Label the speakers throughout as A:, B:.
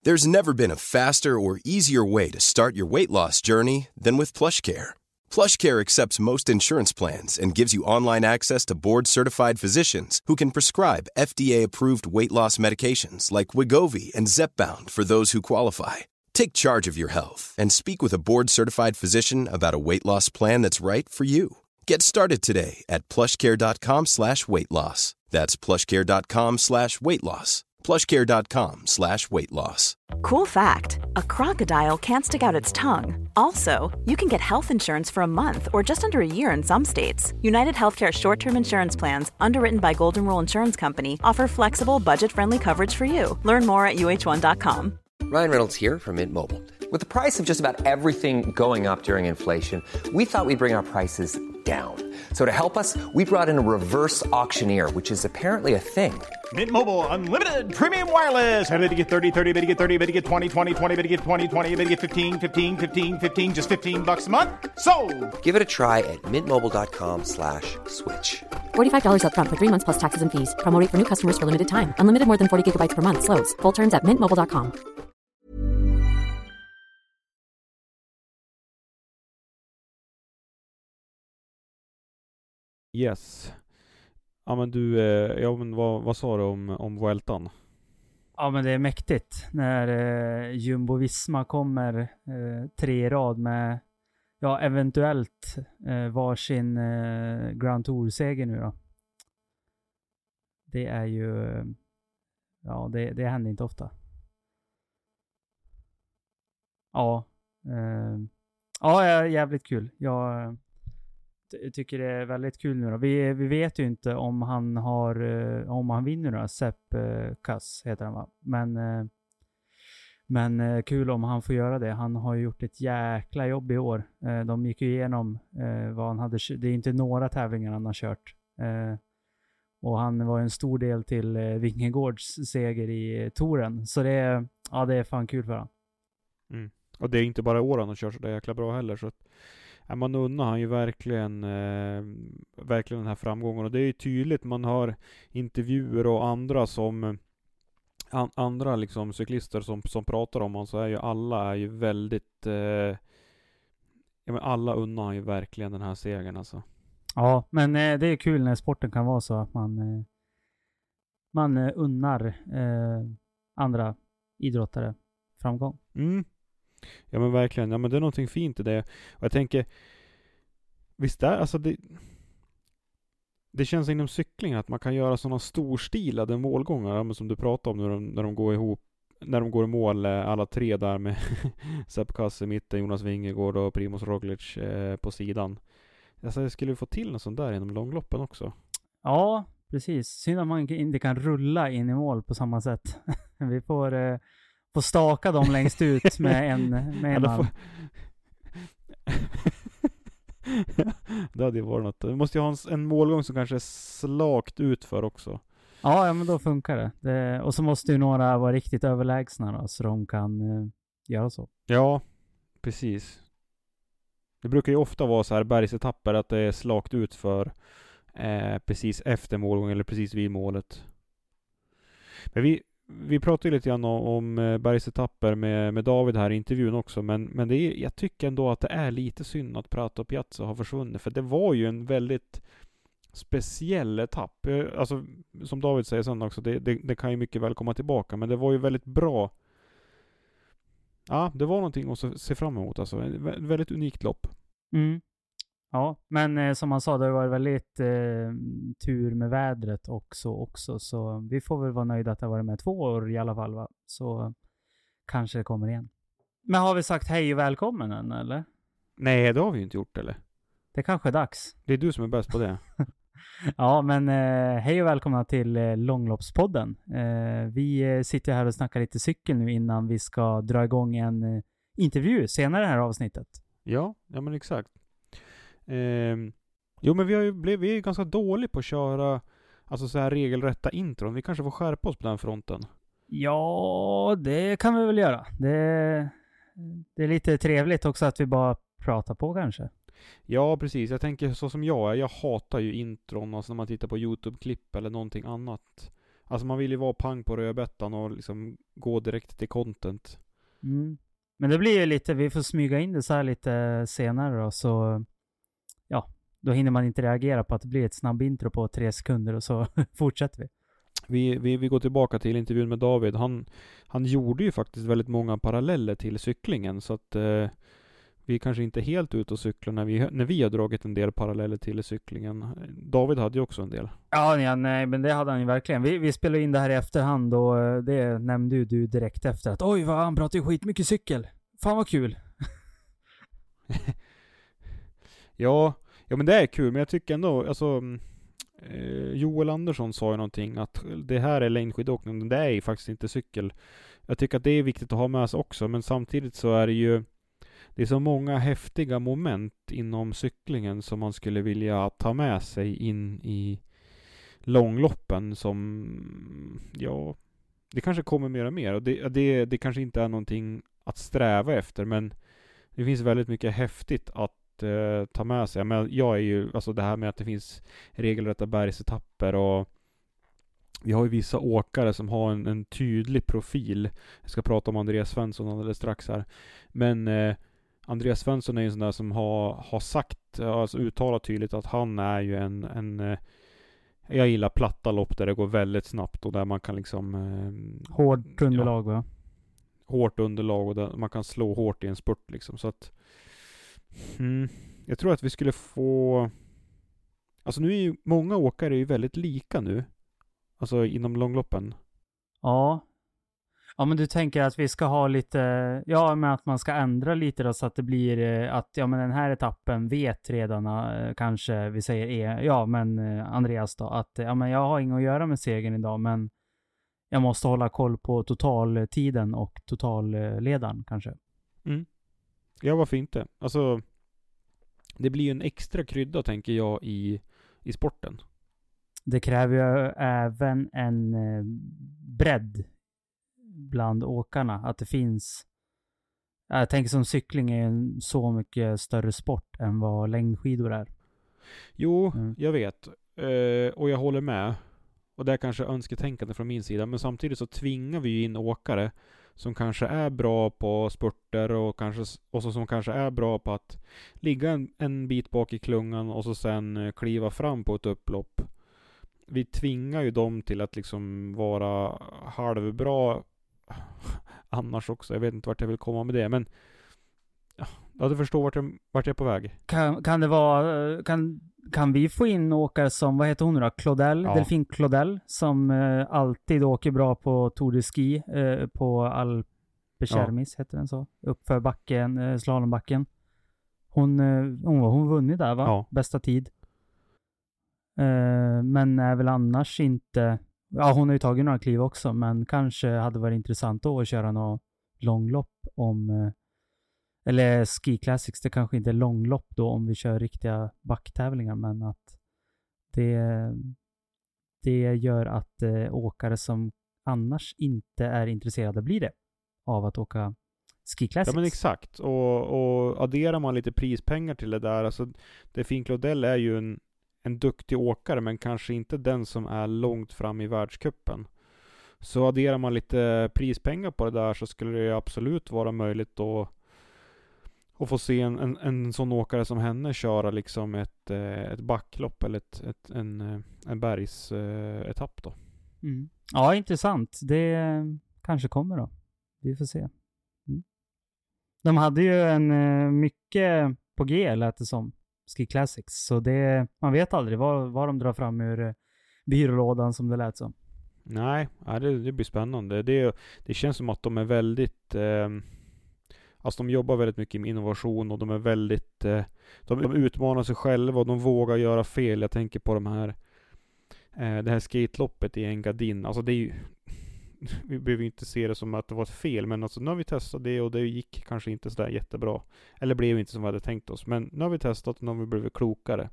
A: There's never been a faster or easier way to start your weight loss journey than with PlushCare. PlushCare accepts most insurance plans and gives you online access to board-certified physicians who can prescribe FDA-approved weight loss medications like Wegovy and Zepbound for those who qualify. Take charge of your health and speak with a board-certified physician about a weight loss plan that's right for you. Get started today at plushcare.com/weightloss. That's plushcare.com/weightloss. plushcare.com/weightloss.
B: Cool fact, a crocodile can't stick out its tongue. Also, you can get health insurance for a month or just under a year in some states. United Healthcare short-term insurance plans, underwritten by Golden Rule Insurance Company, offer flexible, budget-friendly coverage for you. Learn more at uh1.com.
C: Ryan Reynolds here from Mint Mobile. With the price of just about everything going up during inflation, we thought we'd bring our prices down. So to help us, we brought in a reverse auctioneer, which is apparently a thing.
D: Mint Mobile Unlimited Premium Wireless. How to get 30, 30, bit to get 30, bit to get 20, 20, 20, bit to get 20, 20, bit to get 15, 15, 15, 15, just $15 a month? Sold!
C: Give it a try at mintmobile.com/switch.
E: $45 up front for 3 months plus taxes and fees. Promo rate for new customers for limited time. Unlimited more than 40 gigabytes per month. Slows full terms at mintmobile.com.
F: Yes. Ja men du, men vad sa du om Vueltan?
G: Ja men det är mäktigt när Jumbo Visma kommer 3 i rad med eventuellt varsin Grand Tour-seger nu då. Det är ju det händer inte ofta. Jävligt kul. Jag tycker det är väldigt kul nu då. Vi vet ju inte om han vinner då. Sepp Kuss heter han va? Men kul om han får göra det. Han har ju gjort ett jäkla jobb i år. De gick ju igenom vad han hade. Det är inte några tävlingar han har kört. Och han var en stor del till Vingegaards seger i touren. Så det är fan kul för han.
F: Mm. Och det är inte bara år han har kört så det är jäkla bra heller. Så att man unnar han ju verkligen den här framgången. Och det är ju tydligt, man har intervjuer och andra liksom cyklister som pratar om honom, så är ju alla väldigt alla unnar han ju verkligen den här segern alltså. Ja,
G: men det är kul när sporten kan vara så att man unnar andra idrottare framgång.
F: Mm. Ja men verkligen, ja men det är någonting fint i det. Och jag tänker, visst är alltså det känns inom cykling att man kan göra sådana storstilade målgångar som du pratade om när de går ihop, när de går i mål alla tre där med Sepp Kuss i mitten, Jonas Vingegaard och Primož Roglič på sidan. Alltså jag skulle få till något sånt där inom långloppen också.
G: Ja, precis. Synd att man inte kan rulla in i mål på samma sätt. Vi får staka dem längst ut med en man.
F: Det hade ju varit något. Du måste ju ha en målgång som kanske är slakt ut för också.
G: Ja, men då funkar det. Och så måste ju några vara riktigt överlägsna då, så de kan göra så.
F: Ja, precis. Det brukar ju ofta vara så här bergsetapper att det är slakt ut för precis efter målgång eller precis vid målet. Men vi pratade ju lite grann om bergsetapper med David här i intervjun också, men det är, jag tycker ändå att det är lite synd att Prato Piazza har försvunnit, för det var ju en väldigt speciell etapp. Alltså, som David säger sen också, det kan ju mycket väl komma tillbaka, men det var ju väldigt bra. Ja, det var någonting att se fram emot alltså. Ett väldigt unikt lopp.
G: Mm. Ja, men som han sa, det var väldigt tur med vädret också. Så vi får väl vara nöjda att det har varit med 2 år i alla fall, va? Så kanske det kommer igen. Men har vi sagt hej och välkommen än, eller?
F: Nej, det har vi ju inte gjort, eller?
G: Det kanske är dags.
F: Det är du som är bäst på det.
G: Ja, men hej och välkomna till Långloppspodden. Vi sitter här och snackar lite cykel nu innan vi ska dra igång en intervju senare i det här avsnittet.
F: Ja men exakt. Jo, men vi är ju ganska dåliga på att köra alltså så här regelrätta intron. Vi kanske får skärpa oss på den fronten.
G: Ja, det kan vi väl göra. Det är lite trevligt också att vi bara pratar på kanske.
F: Ja, precis. Jag tänker så som jag hatar ju intron, alltså när man tittar på YouTube-klipp eller någonting annat. Alltså man vill ju vara pang på rödbetan och liksom gå direkt till content.
G: Mm. Men det blir ju lite, vi får smyga in det så här lite senare då, så ja, då hinner man inte reagera på att det blir ett snabb intro på 3 sekunder och så fortsätter vi.
F: Vi går tillbaka till intervjun med David. Han gjorde ju faktiskt väldigt många paralleller till cyklingen, så att vi kanske inte är helt ute och cyklar när vi har dragit en del paralleller till cyklingen. David hade ju också en del.
G: Ja, nej, men det hade han ju verkligen. Vi spelade in det här i efterhand och det nämnde ju du direkt efter att oj, vad han pratar ju skitmycket cykel. Fan vad kul.
F: Ja, men det är kul, men jag tycker ändå, alltså Joel Andersson sa ju någonting att det här är längdskidåkning, men det är ju faktiskt inte cykel. Jag tycker att det är viktigt att ha med sig också, men samtidigt så är det är så många häftiga moment inom cyklingen som man skulle vilja ta med sig in i långloppen som, ja, det kanske kommer mer och mer, och det kanske inte är någonting att sträva efter, men det finns väldigt mycket häftigt att ta med sig. Men jag är ju, alltså det här med att det finns regelrätta bergsetapper, och vi har ju vissa åkare som har en tydlig profil. Jag ska prata om Andreas Svensson alldeles strax här. Men Andreas Svensson är ju en sån där som har sagt, alltså uttalat tydligt att han är ju en jag gillar platta lopp där det går väldigt snabbt och där man kan liksom
G: hårt underlag, va?
F: Hårt underlag och där man kan slå hårt i en spurt liksom, så att jag tror att vi skulle få, alltså nu är ju många åkare ju väldigt lika nu, alltså inom långloppen.
G: Ja, men du tänker att vi ska ha lite, ja, men att man ska ändra lite då, så att det blir att, ja, men den här etappen vet redan kanske, vi säger Andreas då, att ja, men jag har inget att göra med segern idag, men jag måste hålla koll på totaltiden och totalledaren kanske.
F: Ja, varför inte? Alltså det blir ju en extra krydda, tänker jag, i sporten. Det
G: kräver ju även en bredd bland åkarna. Att det finns, jag tänker som cykling är en så mycket större sport än vad längdskidor är.
F: Jo, jag vet. Och jag håller med. Och det är kanske önsketänkande från min sida. Men samtidigt så tvingar vi ju in åkare som kanske är bra på spurter och som kanske är bra på att ligga en bit bak i klungan och så sen kliva fram på ett upplopp. Vi tvingar ju dem till att liksom vara halvbra annars också. Jag vet inte vart jag vill komma med det, men ja, du förstår vart jag är på väg.
G: Kan det vara, kan vi få in åkare som, vad heter hon då? Claudel, ja. Delphine Claudel, som alltid åker bra på Tour de Ski på Alpechermis, heter den så? Uppför backen, slalombacken. Hon vunnit där, va? Ja. Bästa tid. Men är väl annars inte, ja, hon har ju tagit några kliv också, men kanske hade varit intressant då att köra något långlopp eller Ski Classics, det kanske inte är långlopp då om vi kör riktiga backtävlingar, men att det gör att åkare som annars inte är intresserade blir det av att åka Ski Classics.
F: Ja, men exakt. Och adderar man lite prispengar till det där, alltså Delphine Claudel är ju en duktig åkare, men kanske inte den som är långt fram i världscupen. Så adderar man lite prispengar på det där, så skulle det absolut vara möjligt att få se en sån åkare som henne köra liksom ett backlopp eller en bergsetapp då.
G: Ja, intressant. Det kanske kommer då. Vi får se. De hade ju en mycket på G, lät det som, Ski Classics. Så man vet aldrig vad de drar fram ur byrålådan, som det lät som.
F: Nej, det blir spännande. Det känns som att de är väldigt alltså de jobbar väldigt mycket med innovation, och de är väldigt de utmanar sig själva och de vågar göra fel. Jag tänker på det här skateloppet i Engadin. Alltså det är ju, vi behöver inte se det som att det var ett fel, men alltså nu har vi testat det och det gick kanske inte så där jättebra. Eller blev inte som vi hade tänkt oss. Men nu har vi testat och nu har vi blivit klokare.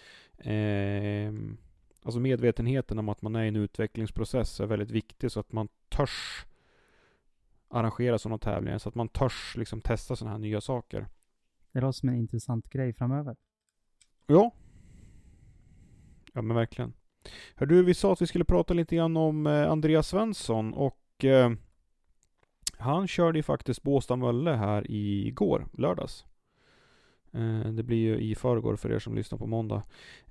F: Alltså medvetenheten om att man är i en utvecklingsprocess är väldigt viktig, så att man törs arrangera sådana tävlingar, så att man törs liksom testa sådana här nya saker.
G: Det låter som en intressant grej framöver.
F: Ja, men verkligen. Hör du, vi sa att vi skulle prata lite grann om Andreas Svensson och han körde ju faktiskt Båstad-Mölle här igår, lördags. Det blir ju i förrgår för er som lyssnar på måndag.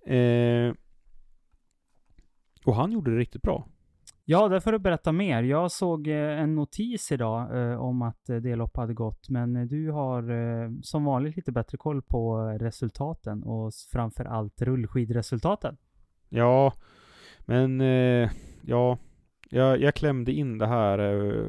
F: Och han gjorde det riktigt bra.
G: Ja, där får du berätta mer. Jag såg en notis idag om att det lopp hade gått. Men du har som vanligt lite bättre koll på resultaten och framförallt rullskidresultaten.
F: Ja, men jag klämde in det här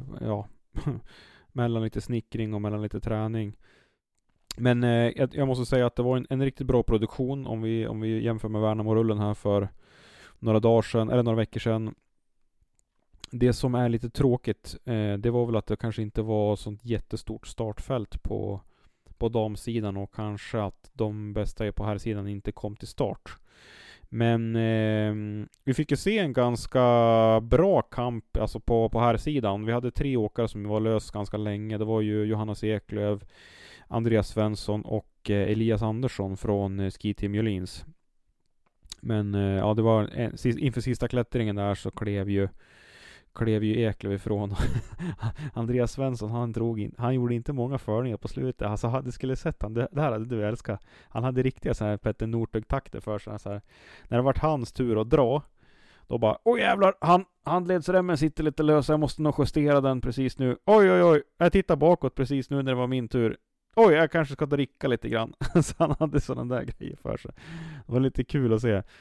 F: mellan lite snickring och mellan lite träning. Men jag måste säga att det var en riktigt bra produktion om vi jämför med Värnamo-rullen här för några dagar sedan, eller några veckor sedan. Det som är lite tråkigt, det var väl att det kanske inte var sånt jättestort startfält på damsidan och kanske att de bästa på här sidan inte kom till start. Men vi fick ju se en ganska bra kamp alltså på här sidan. Vi hade 3 åkare som var lös ganska länge. Det var ju Johannes Eklöf, Andreas Svensson och Elias Andersson från Ski Team Jolins. Men ja, det var inför sista klättringen där så klev ju Eklöf ifrån. Andreas Svensson, han gjorde inte många förningar på slutet. Alltså, det skulle sett han. Det här hade du älskat. Han hade riktiga så här Petter Northug-takter för sig. Så här. När det var hans tur att dra, då bara, oj jävlar, handledsremmen sitter lite lös. Jag måste nog justera den precis nu. Oj, jag tittar bakåt precis nu när det var min tur. Oj, jag kanske ska dricka lite grann. Så han hade sådana där grejer för sig. Det var lite kul att se.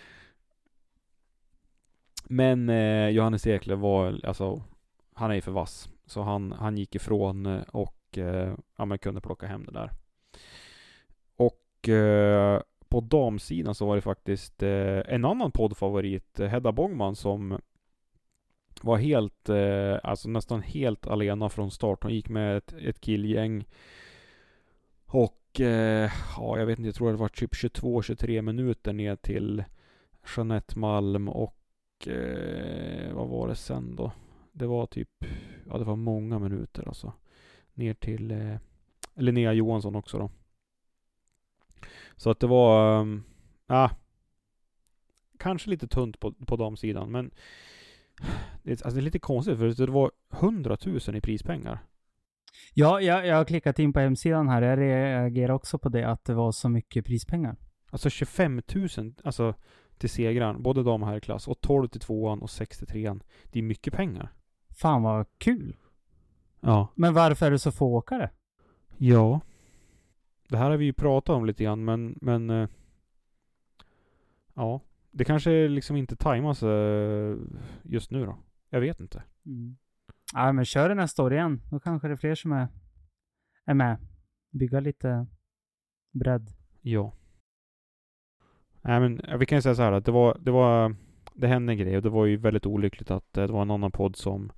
F: Men Johannes Eklöf var, alltså, han är ju för vass. Så han gick ifrån och man kunde plocka hem det där. Och på damsidan så var det faktiskt en annan poddfavorit, Hedda Bångman, som var helt, alltså nästan helt alena från start. Hon gick med ett killgäng. Och jag vet inte, jag tror det var typ 22-23 minuter ner till Jeanette Malm och vad var det sen då? Det var typ, det var många minuter alltså. Ner till Linnea Johansson också då. Så att det var kanske lite tunt på damsidan, men det är lite konstigt för det var 100 000 i prispengar.
G: Ja, jag har klickat in på hemsidan här. Jag reagerar också på det, att det var så mycket prispengar.
F: Alltså 25 000 alltså till segran, både dam och herrklass, och 12 till tvåan och 6 till trean. Det är mycket pengar.
G: Fan vad kul.
F: Ja.
G: Men varför är det så få åkare?
F: Ja. Det här har vi ju pratat om lite grann, men ja, det kanske liksom inte tajmas just nu då. Jag vet inte.
G: Ja, men kör det nästa år igen. Då kanske det är fler som är med. Bygga lite bredd.
F: Ja. Nej, men vi kan ju säga så här att det hände en grej, och det var ju väldigt olyckligt att det var en annan podd som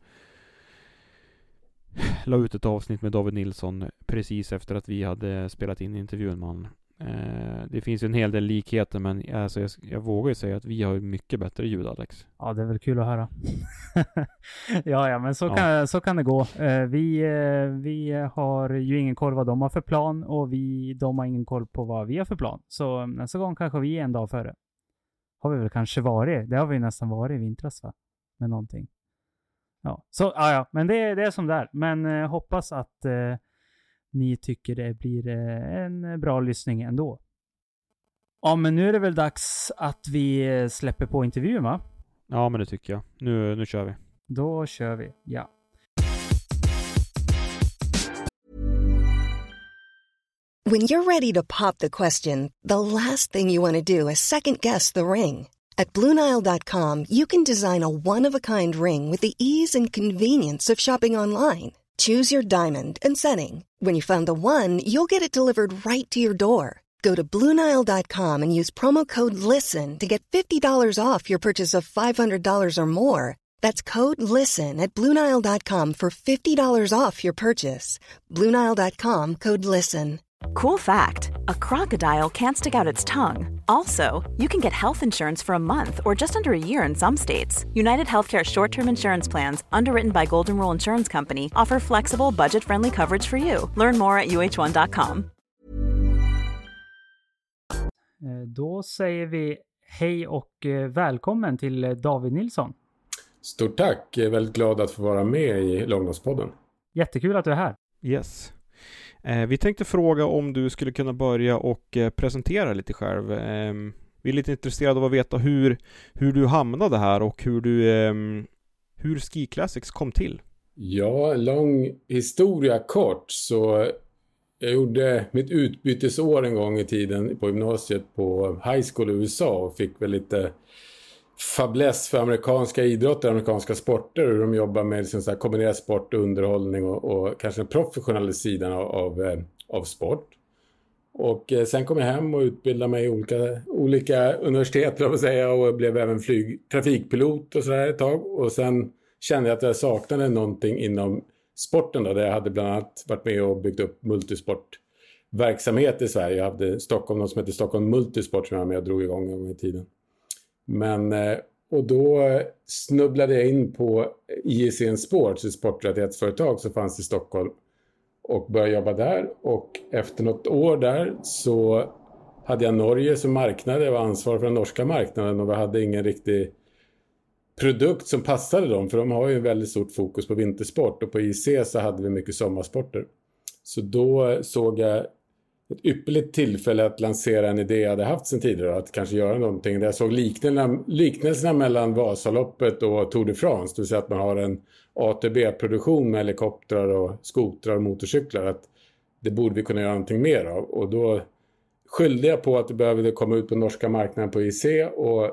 F: la ut ett avsnitt med David Nilsson precis efter att vi hade spelat in intervjun med honom. Det finns ju en hel del likheter, men alltså jag vågar ju säga att vi har mycket bättre ljud, Alex.
G: Ja, det är väl kul att höra. ja, men så kan det gå. Vi har ju ingen koll vad de har för plan, och de har ingen koll på vad vi har för plan. Så nästa gång kanske vi är en dag före. Har vi väl kanske varit. Det har vi nästan varit i vintras, va? Med någonting. Ja, så men det är som där. Men hoppas att ni tycker det blir en bra lyssning ändå. Ja, men nu är det väl dags att vi släpper på intervjun, va?
F: Ja, men det tycker jag. Nu kör vi.
G: Då kör vi, ja.
H: When you're ready to pop the question, the last thing you want to do is second guess the ring. At BlueNile.com, you can design a one-of-a-kind ring with the ease and convenience of shopping online. Choose your diamond and setting. When you find the one, you'll get it delivered right to your door. Go to BlueNile.com and use promo code LISTEN to get $50 off your purchase of $500 or more. That's code LISTEN at BlueNile.com for $50 off your purchase. BlueNile.com, code LISTEN.
B: Cool fact, a crocodile can't stick out its tongue. Also, you can get health insurance for a month or just under a year in some states. United Healthcare short-term insurance plans, underwritten by Golden Rule Insurance Company, offer flexible, budget-friendly coverage for you. Learn more at uh1.com.
G: Då säger vi Hej och välkommen till David Nilsson.
I: Stort tack, jag är väldigt glad att få vara med i Långloppspodden.
G: Jättekul att du är här.
F: Yes. Vi tänkte fråga om du skulle kunna börja och presentera lite själv. Vi är lite intresserade av att veta hur du hamnade här och hur Ski Classics kom till.
I: Ja, lång historia kort, så jag gjorde mitt utbytesår en gång i tiden på gymnasiet på high school i USA och fick väl lite fäbless för amerikanska idrotter, amerikanska sporter, hur de jobbar med liksom så här kombinerad sport, underhållning och kanske den professionella sidan av sport. Och sen kom jag hem och utbildade mig i olika universitet och blev även trafikpilot och sådär ett tag. Och sen kände jag att jag saknade någonting inom sporten då, där jag hade bland annat varit med och byggt upp multisportverksamhet i Sverige. Jag hade något som heter Stockholm Multisport som jag var med och drog igång en gång i tiden. Men, och då snubblade jag in på ISN Sports, ett sporträttighetsföretag som fanns i Stockholm, och började jobba där. Och efter något år där så hade jag Norge som marknad. Jag var ansvarig för den norska marknaden och vi hade ingen riktig produkt som passade dem, för de har ju en väldigt stort fokus på vintersport, och på IC så hade vi mycket sommarsporter. Så då såg jag ett ypperligt tillfälle att lansera en idé jag hade haft sedan tidigare, att kanske göra någonting där jag såg liknelserna mellan Vasaloppet och Tour de France, det vill säga att man har en ATB-produktion med helikoptrar och skotrar och motorcyklar, att det borde vi kunna göra någonting mer av. Och då skyllde jag på att det behövde komma ut på norska marknaden på IC och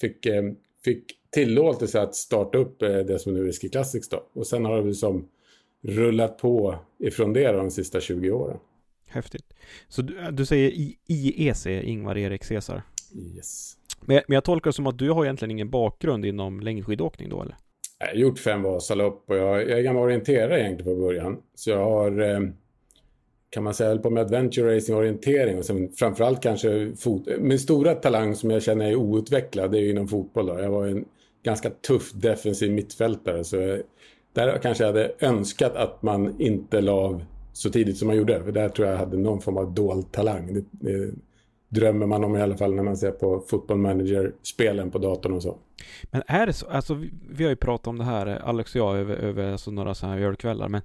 I: fick tillåtelse att starta upp det som nu är Ski Classics då. Och sen har det liksom rullat på ifrån det de sista 20 åren.
F: Häftigt. Så du säger IEC, Ingvar Erik Cesar?
I: Yes.
F: Men jag tolkar det som att du har egentligen ingen bakgrund inom längdskidåkning då, eller?
I: Jag har gjort 5 Vasalopp och jag är gammal orienterare egentligen på början. Så jag har, kan man säga, på med adventure racing orientering och sen framförallt kanske min stora talang som jag känner är outvecklad, det är ju inom fotboll då. Jag var en ganska tuff defensiv mittfältare, så där kanske jag hade önskat att man inte la av så tidigt som man gjorde, för där tror jag hade någon form av dold talang. Det drömmer man om i alla fall när man ser på Football Manager-spelen på datorn och så.
F: Men är det så? Alltså vi har ju pratat om det här, Alex och jag, över alltså några så här ölkvällar, men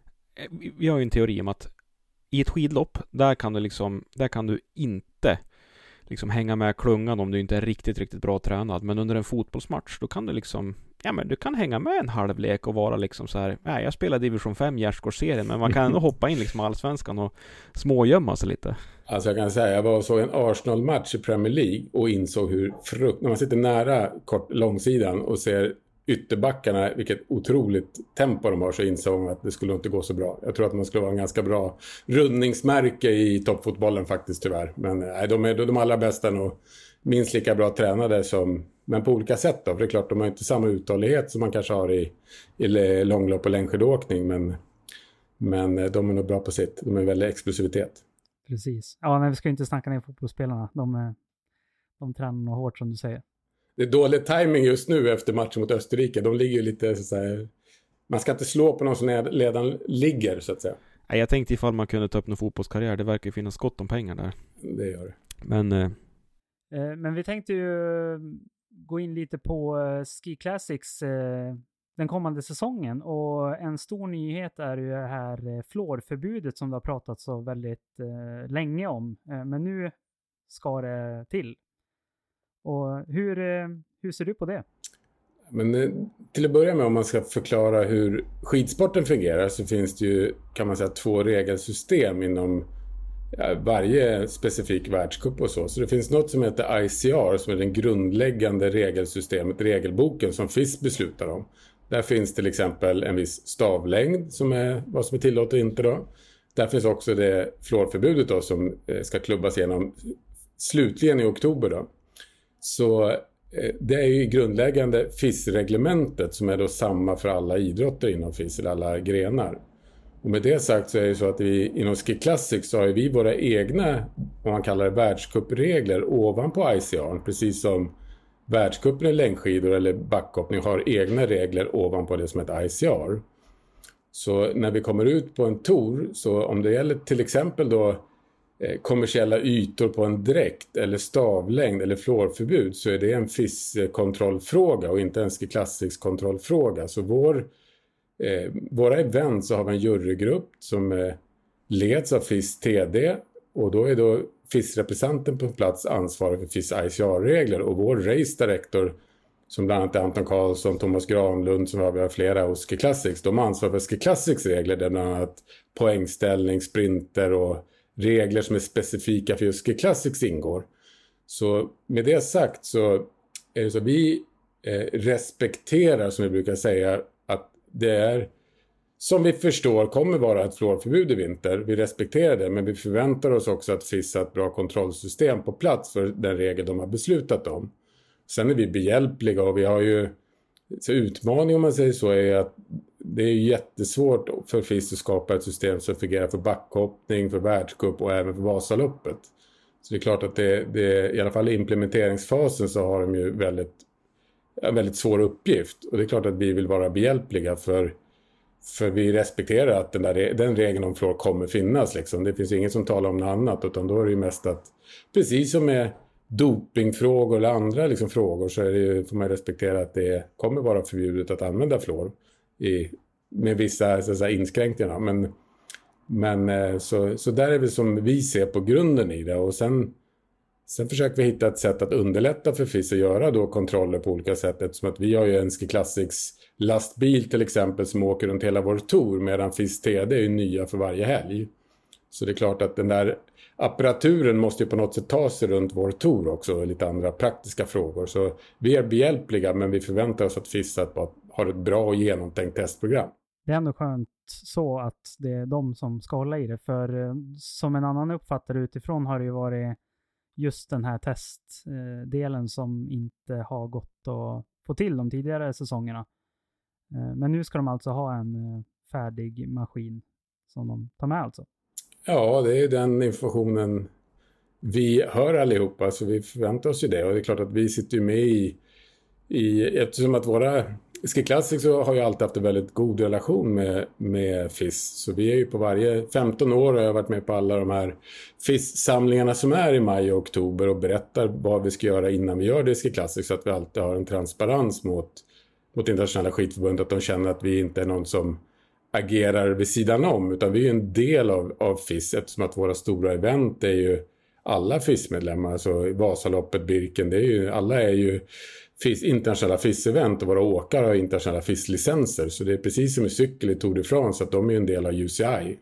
F: vi har ju en teori om att i ett skidlopp, där kan du inte liksom hänga med klungan om du inte är riktigt, riktigt bra tränad. Men under en fotbollsmatch, då kan du du kan hänga med en halvlek och vara liksom så här, jag spelar division 5 gärdsgårdsserien, men man kan ändå hoppa in liksom allsvenskan och smågömma sig lite. Alltså jag kan säga, jag var och såg en Arsenal-match i Premier League och insåg hur när man sitter nära långsidan och ser ytterbackarna, vilket otroligt tempo de har, så insåg man att det skulle inte gå så bra. Jag tror att man skulle vara en ganska bra rundningsmärke i toppfotbollen faktiskt, tyvärr. Men de är de allra bästa och minst lika bra tränade men på olika sätt då. För det är klart, de har inte samma uthållighet som man kanske har i långlopp och längdskidåkning, men de är nog bra på sitt. De är en väldigt explosivitet.
G: Precis. Ja, men vi ska inte snacka ner fotbollsspelarna. De tränar nog hårt, som du säger.
I: Det är dålig timing just nu efter matchen mot Österrike. De ligger ju lite så här, man ska inte slå på någon som redan ligger, så att säga.
F: Jag tänkte ifall man kunde ta upp någon fotbollskarriär. Det verkar ju finnas gott om pengar där.
I: Det gör det.
G: Men vi tänkte ju gå in lite på Ski Classics den kommande säsongen. Och en stor nyhet är ju det här fluorförbudet som det har pratat så väldigt länge om. Men nu ska det till. Och hur ser du på det?
I: Men till att börja med, om man ska förklara hur skidsporten fungerar, så finns det ju, kan man säga, 2 regelsystem inom varje specifik världscup och så. Så det finns något som heter ICR, som är den grundläggande regelsystemet, regelboken som FIS beslutar om. Där finns till exempel en viss stavlängd som är vad som är tillåtet och inte då. Där finns också det fluorförbudet då, som ska klubbas igenom slutligen i oktober då. Så det är ju grundläggande FIS-reglementet som är då samma för alla idrotter inom FIS, eller alla grenar. Och med det sagt så är det så att vi inom Ski Classics så har vi våra egna, vad man kallar det, världscupregler ovanpå ICR. Precis som världscupen i längdskidor eller backhoppning har egna regler ovanpå det som heter ICR. Så när vi kommer ut på en tour, så om det gäller till exempel då kommersiella ytor på en dräkt eller stavlängd eller fluorförbud, så är det en FIS-kontrollfråga och inte en Ski Classics kontrollfråga. Så våra event så har vi en jurygrupp som leds av FIS TD, och då är FIS-representanten på plats ansvarig för FIS ICR-regler, och vår race director som bland annat är Anton Karlsson, Thomas Granlund, som vi har flera hos Ski Classics, de ansvarar för Ski Classics regler, där bland annat poängställning, sprinter och regler som är specifika för just Ski Classics ingår. Så med det sagt så är det så vi respekterar, som vi brukar säga, att det är, som vi förstår, kommer vara ett fluorförbud i vinter. Vi respekterar det, men vi förväntar oss också att FIS har ett bra kontrollsystem på plats för den regel de har beslutat om. Sen är vi behjälpliga, och vi har ju så utmaning, om man säger så, är att det är jättesvårt för FIS att skapa ett system som fungerar för backhoppning, för världscup och även för Vasaloppet. Så det är klart att det i alla fall i implementeringsfasen så har de ju väldigt svår uppgift. Och det är klart att vi vill vara behjälpliga, för vi respekterar att den regeln om fluor kommer finnas. Liksom. Det finns ingen som talar om något annat, utan då är det ju mest att, precis som med dopingfrågor eller andra liksom frågor, så är det ju, får man respektera att det kommer vara förbjudet att använda fluor med vissa så att säga, inskränkningar. Men så där är det som vi ser på grunden i det, och sen försöker vi hitta ett sätt att underlätta för FIS att göra då kontroller på olika sätt, eftersom att vi har ju en Ski Classics lastbil till exempel som åker runt hela vår tour, medan FIS TD är ju nya för varje helg. Så det är klart att den där apparaturen måste ju på något sätt ta sig runt vår tour också, och lite andra praktiska frågor. Så vi är behjälpliga, men vi förväntar oss att FIS har ett bra och genomtänkt testprogram.
G: Det är ändå skönt så att det är de som ska hålla i det, för som en annan uppfattare utifrån har det ju varit just den här testdelen som inte har gått att få till de tidigare säsongerna. Men nu ska de alltså ha en färdig maskin som de tar med alltså. Ja,
I: det är den informationen vi hör allihopa, så vi förväntar oss ju det. Och det är klart att vi sitter ju med eftersom att våra Ski Classics så har ju alltid haft en väldigt god relation med FIS. Så vi är ju på varje 15 år och jag har varit med på alla de här FIS-samlingarna som är i maj och oktober och berättar vad vi ska göra innan vi gör det i Ski Classics, så att vi alltid har en transparens mot internationella skidförbund, att de känner att vi inte är någon som agerar vid sidan om, utan vi är en del av FIS, eftersom att våra stora event är ju alla FIS-medlemmar, alltså Vasaloppet, Birken, alla är ju internationella FIS-event, och våra åkare har internationella FIS-licenser, så det är precis som i cykel i Tour de France, att de är en del av UCI.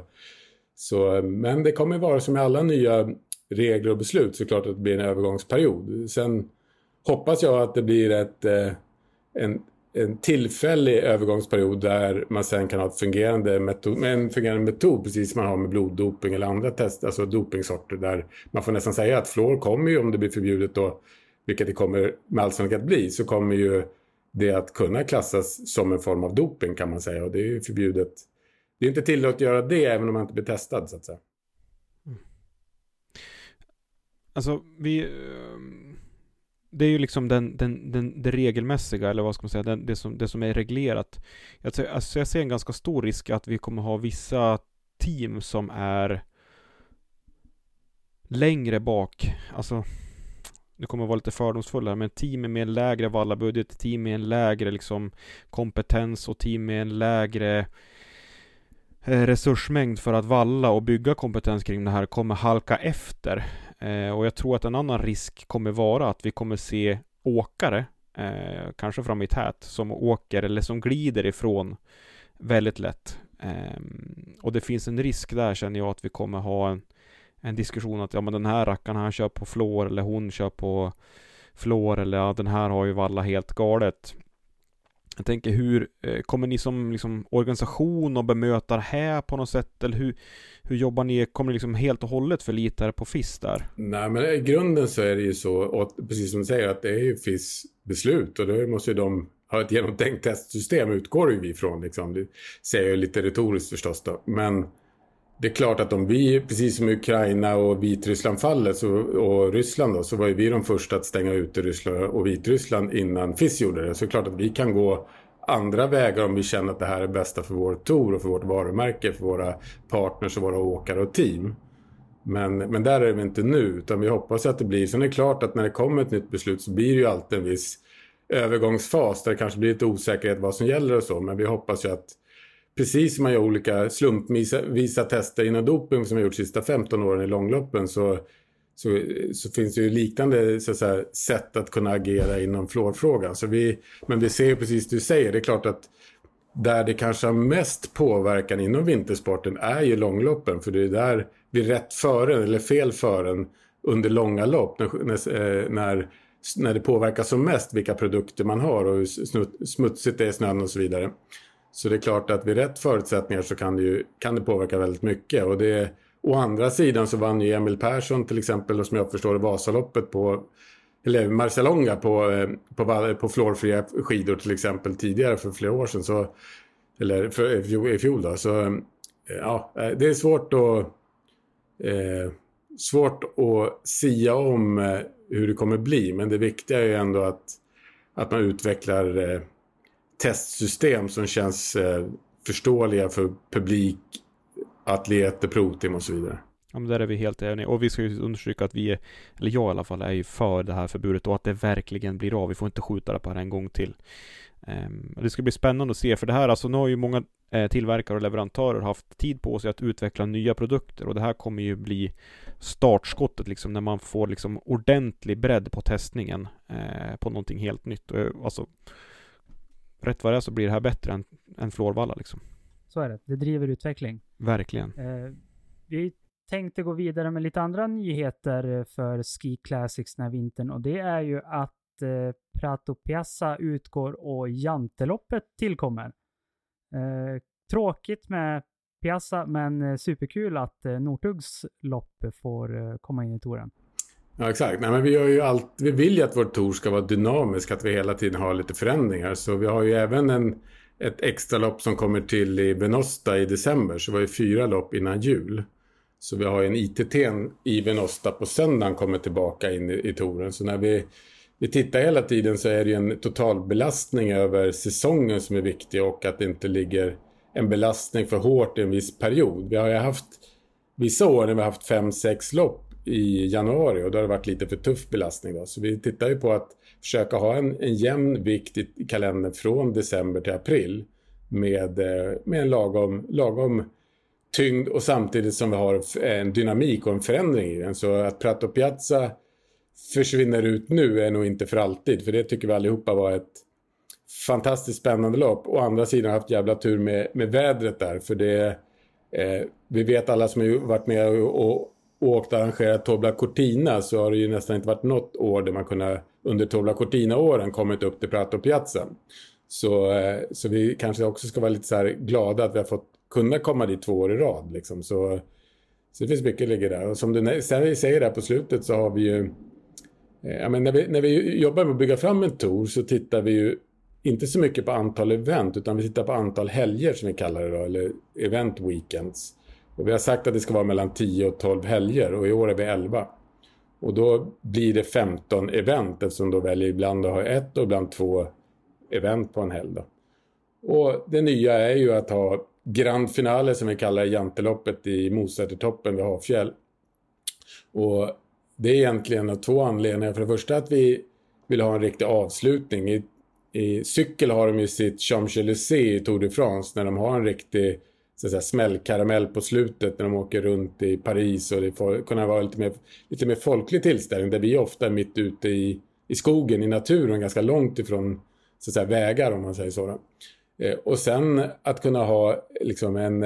I: Men det kommer vara som med alla nya regler och beslut, så klart att det blir en övergångsperiod. Sen hoppas jag att det blir en tillfällig övergångsperiod där man sen kan ha en fungerande metod, precis som man har med bloddoping eller andra test, alltså dopingsorter, där man får nästan säga att fluor kommer ju, om det blir förbjudet då, vilket det kommer med all sannolikhet bli, så kommer ju det att kunna klassas som en form av doping, kan man säga, och det är ju förbjudet. Det är inte tillåtet att göra det även om man inte blir testad, så att säga.
F: Alltså det är ju liksom det regelmässiga, eller vad ska man säga, det som är reglerat. Jag ser en ganska stor risk att vi kommer ha vissa team som är längre bak. Alltså, det kommer vara lite fördomsfulla, men team med en lägre vallabudget, team med en lägre liksom kompetens och team med en lägre resursmängd för att valla och bygga kompetens kring det här kommer halka efter. Och jag tror att en annan risk kommer vara att vi kommer se åkare, kanske fram i tät, som åker eller som glider ifrån väldigt lätt. Och det finns en risk där, känner jag, att vi kommer ha en diskussion att men den här rackaren, han kör på fluor, eller hon kör på fluor, eller den här har ju valla helt galet. Jag tänker, hur kommer ni som liksom organisation och bemötar här på något sätt, eller hur jobbar ni? Kommer ni liksom helt och hållet förlita er på FIS där?
I: Nej, men i grunden så är det ju så, och precis som du säger, att det är ju FIS beslut, och då måste ju de ha ett genomtänkt testsystem, utgår ju vi ifrån liksom. Det säger jag lite retoriskt förstås då, men det är klart att om vi, precis som Ukraina och Vitryssland-fallet och Ryssland då, så var ju vi de första att stänga ute Ryssland och Vitryssland innan FIS gjorde det. Så det är klart att vi kan gå andra vägar om vi känner att det här är bästa för vår tour och för vårt varumärke, för våra partners och våra åkare och team. Men där är vi inte nu, utan vi hoppas att det blir. Sen är det klart att när det kommer ett nytt beslut så blir det ju alltid en viss övergångsfas där det kanske blir lite osäkerhet vad som gäller och så. Men vi hoppas ju att precis som man gör olika slumpvisa tester inom doping som vi har gjort de sista 15 åren i långloppen så finns det ju liknande så att säga, sätt att kunna agera inom fluorfrågan. Men vi ser ju precis det du säger. Det är klart att där det kanske har mest påverkan inom vintersporten är ju långloppen. För det är där vi rätt före eller fel före under långa lopp när det påverkar som mest vilka produkter man har och hur smutsigt det är snön och så vidare. Så det är klart att vid rätt förutsättningar så kan det påverka väldigt mycket. Och å andra sidan så vann ju Emil Persson till exempel, som jag förstår det, Vasaloppet eller Marcialonga på fluorfria skidor till exempel tidigare för flera år sedan. I fjol då. Så ja, det är svårt att sia om hur det kommer bli. Men det viktiga är ju ändå att man utvecklar testsystem som känns förståeliga för publik, atleter, protein och så vidare.
F: Ja, men där är vi helt eniga. Och vi ska ju understryka att jag i alla fall är ju för det här förbudet och att det verkligen blir av. Vi får inte skjuta det på det en gång till. Det ska bli spännande att se, för det här, alltså nu har ju många tillverkare och leverantörer haft tid på sig att utveckla nya produkter, och det här kommer ju bli startskottet liksom, när man får liksom ordentlig bredd på testningen på någonting helt nytt. Alltså rätt vad det är så blir det här bättre än fluorvalla liksom. Så är det. Det driver utveckling. Verkligen. Vi tänkte gå vidare med lite andra nyheter för Ski Classics den här vintern, och det är ju att Prato Piazza utgår och Janteloppet tillkommer. Tråkigt med Piazza, men superkul att Northugs lopp får komma in i touren.
I: Ja, exakt. Nej, men vi vill ju att vår tour ska vara dynamisk, att vi hela tiden har lite förändringar. Så vi har ju även ett extra lopp som kommer till i Venosta i december. Så vi har ju 4 lopp innan jul. Så vi har en ITT i Venosta på söndagen kommer tillbaka in i touren. Så när vi tittar hela tiden så är det ju en totalbelastning över säsongen som är viktig, och att det inte ligger en belastning för hårt i en viss period. Vi har ju haft vissa år när vi har haft 5-6 lopp i januari, och då har det varit lite för tuff belastning då. Så vi tittar ju på att försöka ha en jämn vikt i kalendern från december till april med en lagom tyngd, och samtidigt som vi har en dynamik och en förändring i den. Så att Prato Piazza försvinner ut nu är nog inte för alltid, för det tycker vi allihopa var ett fantastiskt spännande lopp. Å andra sidan har haft jävla tur med vädret där, för vi vet alla som har varit med och åkt och arrangerat Torbla Cortina, så har det ju nästan inte varit något år där man kunde under Torbla Cortina-åren kommit upp till Prato Piazza. Så vi kanske också ska vara lite så här glada att vi har fått kunna komma dit 2 år i rad liksom. Så det finns mycket ligger där. Och som du säger där på slutet, så har vi ju när vi jobbar med att bygga fram en tour, så tittar vi ju inte så mycket på antal event, utan vi tittar på antal helger som vi kallar det då, eller event weekends. Och vi har sagt att det ska vara mellan 10 och 12 helger, och i år är vi 11. Och då blir det 15 event, eftersom då väljer ibland att ha 1 och ibland 2 event på en helg då. Och det nya är ju att ha grand finale som vi kallar Janteloppet i Mosätertoppen vid Hafjäll. Och det är egentligen av 2 anledningar. För det första att vi vill ha en riktig avslutning. I cykel har de ju sitt Champs-Élysées i Tour de France, när de har en riktig så att säga, smällkaramell på slutet när de åker runt i Paris, och det får kunna vara lite mer folklig tillställning där vi ofta är mitt ute i skogen, i naturen, ganska långt ifrån så att säga, vägar, om man säger så. Och sen att kunna ha liksom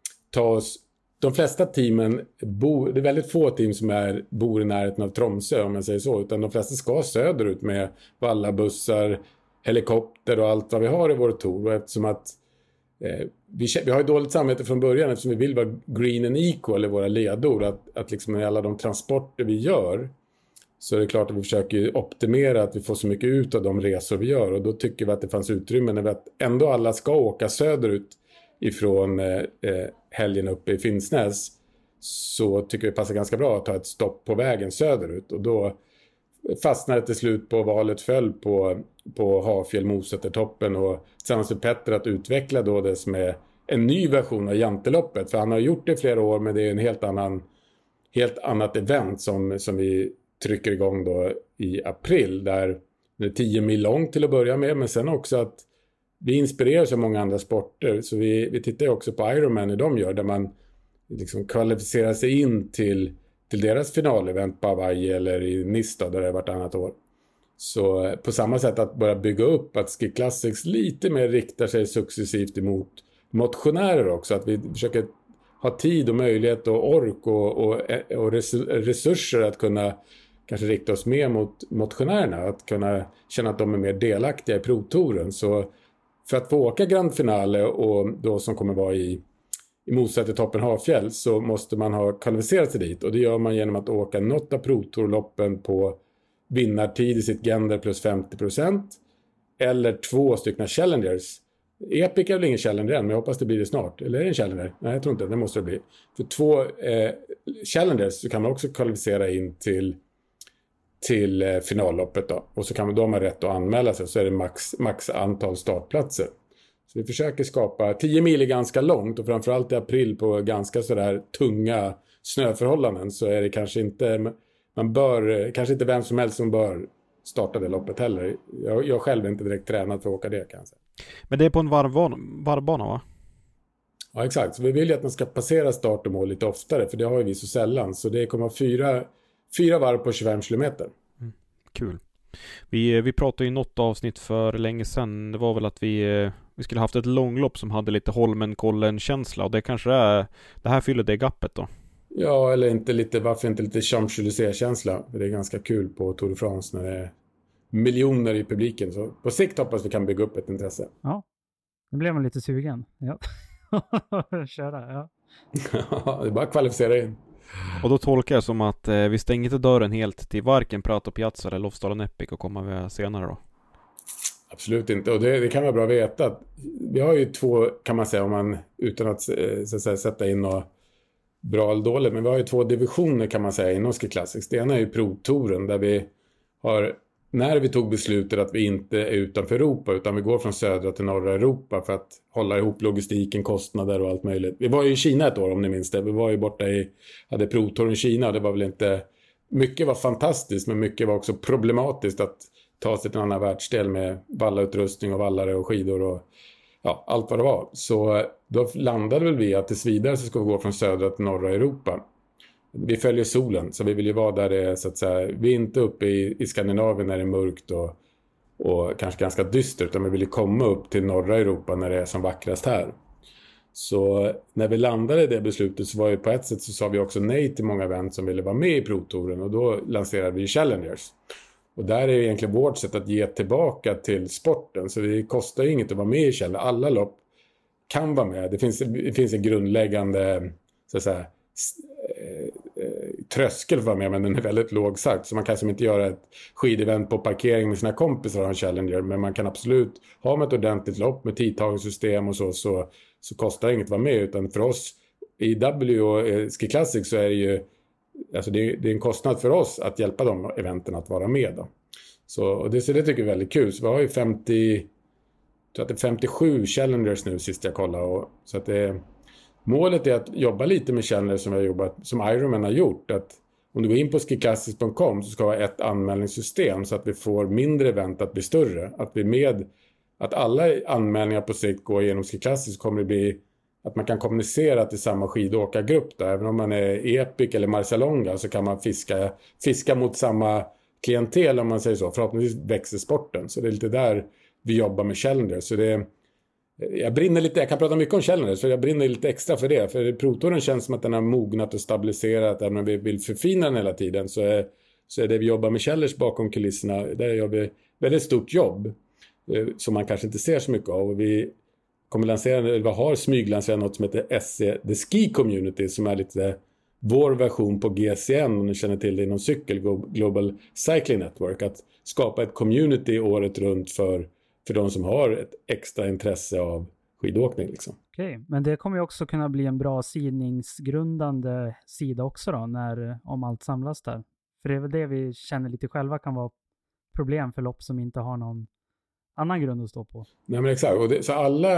I: de flesta teamen det är väldigt få team som bor i närheten av Tromsö, om man säger så, utan de flesta ska söderut med vallabussar, helikopter och allt vad vi har i vår tour. Och eftersom att vi har ju dåligt samvete från början, eftersom vi vill vara green and equal i våra ledord, att liksom i alla de transporter vi gör, så är det klart att vi försöker optimera att vi får så mycket ut av de resor vi gör. Och då tycker vi att det fanns utrymme när vi att ändå alla ska åka söderut ifrån helgen uppe i Finnsnäs, så tycker vi det passar ganska bra att ta ett stopp på vägen söderut. Och då fastnade till slut på valet föll på Hafjäll Mosätertoppen, och tillsammans med Petter att utveckla då det som är en ny version av Janteloppet. För han har gjort det i flera år, men det är en helt annan helt annat event som vi trycker igång då i april, där det är 10 mil långt till att börja med, men sen också att vi inspireras av många andra sporter, så vi tittar ju också på Ironman hur de gör, där man liksom kvalificerar sig in till deras finalevent på Hawaii eller i Nice där det har varit annat år. Så på samma sätt att börja bygga upp att Ski Classics lite mer riktar sig successivt emot motionärer också, att vi försöker ha tid och möjlighet och ork och resurser att kunna kanske rikta oss mer mot motionärerna, att kunna känna att de är mer delaktiga i provtouren. Så för att få åka Grand Finale och då som kommer vara i Mosset i toppen Havfjäll, så måste man ha kvalificerat sig dit, och det gör man genom att åka något av provtourloppen på vinnartid i sitt gender plus 50% eller 2 stycken Challengers. Epic är väl ingen Challenger än, men jag hoppas det blir det snart. Eller är det en Challenger? Nej, jag tror inte det måste det bli. För 2 Challengers så kan man också kvalificera in till finalloppet då. Och så kan man då ha rätt att anmäla sig, så är det max antal startplatser. Så vi försöker skapa 10 mil är ganska långt, och framförallt i april på ganska sådär tunga snöförhållanden, så är det kanske inte, kanske inte vem som helst som bör starta det loppet heller. Jag själv är inte direkt tränad för att åka det, kan jag säga. Men
F: det är på en varvbana, va?
I: Ja, exakt. Så vi vill ju att man ska passera start och mål lite oftare, för det har ju vi så sällan. Så det kommer att 4 varv på 25 kilometer.
F: Kul. Vi pratade i något avsnitt för länge sedan. Det var väl att vi skulle haft ett långlopp som hade lite Holmenkollen-känsla, och det kanske är, det här fyller det gappet då.
I: Ja, eller varför inte lite Champs-Élysées-känsla. Det är ganska kul på Tour de France när det är miljoner i publiken. Så på sikt hoppas vi kan bygga upp ett intresse.
G: Ja, nu blev man lite sugen. Ja. Köra, ja.
I: Det är bara att kvalificera in.
F: Och då tolkar jag som att vi stänger inte dörren helt till varken Prato Piazza eller Lofsdalen Epic och kommer vi senare då?
I: Absolut inte. Och det kan vara bra att veta att vi har ju 2, kan man säga, om man utan att så att säga, sätta in något bra eller dåligt, men vi har ju 2 divisioner kan man säga inom Ski Classics. Det ena är ju provtouren, där vi har, när vi tog beslutet att vi inte är utanför Europa utan vi går från södra till norra Europa för att hålla ihop logistiken, kostnader och allt möjligt. Vi var ju i Kina ett år, om ni minns det. Vi var ju borta hade provtouren i Kina, och det var väl inte, mycket var fantastiskt, men mycket var också problematiskt att ta sig till en annan världsdel med vallautrustning och vallare och skidor och ja, allt vad det var. Så då landade väl vi att tills vidare så ska vi gå från södra till norra Europa. Vi följer solen, så vi vill ju vara där det är, så att säga, vi är inte uppe i Skandinavien när det är mörkt och kanske ganska dystert, utan vi vill ju komma upp till norra Europa när det är som vackrast här. Så när vi landade i det beslutet så var ju på ett sätt så sa vi också nej till många event som ville vara med i provtouren, och då lanserade vi Challengers. Och där är egentligen vårt sätt att ge tillbaka till sporten, så det kostar inget att vara med i Challengers. Alla lopp kan vara med. Det finns en grundläggande, så att säga, tröskel för mig, men den är väldigt låg sagt, så man kan inte göra ett skidevent på parkering med sina kompisar och ha en Challenger, men man kan absolut ha med ett ordentligt lopp med tidtagningssystem och så kostar det inget att vara med, utan för oss i W och Ski Classic så är det ju, alltså det är en kostnad för oss att hjälpa de eventen att vara med då. Så det tycker jag är väldigt kul. Så vi har ju 57 Challengers nu sist jag kollade, och så att målet är att jobba lite med Challengers som Ironman har gjort. Att om du går in på skiclassics.com så ska vi ha ett anmälningssystem så att vi får mindre event att bli större. Att alla anmälningar på sikt går igenom Ski Classics, kommer det bli att man kan kommunicera till samma skidåkargrupp då. Även om man är Epic eller Marcialonga så kan man fiska mot samma klientel, om man säger så. Förhoppningsvis växer sporten. Så det är lite där vi jobbar med Challengers. Så jag brinner lite, jag kan prata mycket om Challengers, för jag brinner lite extra för det. För provtouren känns som att den har mognat och stabiliserat. Även om vi vill förfina den hela tiden, så är det vi jobbar med Challengers bakom kulisserna. Där gör vi väldigt stort jobb som man kanske inte ser så mycket av. Och vi har smyglanserat något som heter SC The Ski Community, som är lite vår version på GCN, om ni känner till det inom cykel, Global Cycling Network. Att skapa ett community året runt för de som har ett extra intresse av skidåkning liksom.
G: Okej, men det kommer ju också kunna bli en bra sidningsgrundande sida också då, om allt samlas där. För det är väl det vi känner lite själva kan vara problem för lopp som inte har någon annan grund att stå på.
I: Nej, men exakt. Och så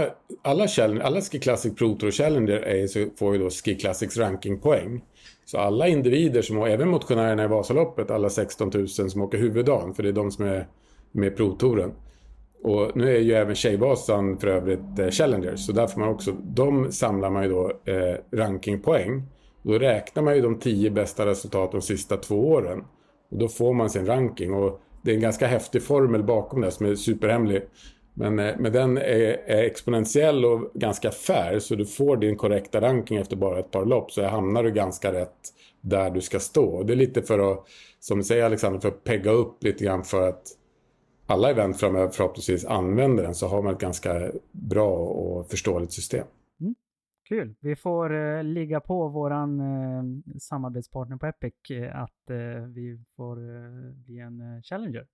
I: alla Ski Classic Pro Tour Challenger så får ju då Ski Classics rankingpoäng. Så alla individer som har, även motionärerna i Vasaloppet, alla 16 000 som åker huvuddagen, för det är de som är med Pro Touren. Och nu är ju även Tjejvasan för övrigt Challenger, så därför de samlar man ju då rankingpoäng. Då räknar man ju de 10 bästa resultaten de sista 2 åren. Och då får man sin ranking, och det är en ganska häftig formel bakom det som är superhemlig. Men den är exponentiell och ganska fair, så du får din korrekta ranking efter bara ett par lopp, så hamnar du ganska rätt där du ska stå. Det är lite för att, som du säger Alexander, för att pegga upp lite grann för att alla event framöver förhoppningsvis använder den, så har man ett ganska bra och förståeligt system.
G: Kul. Vi får ligga på våran samarbetspartner på Epic att vi får bli en challenger.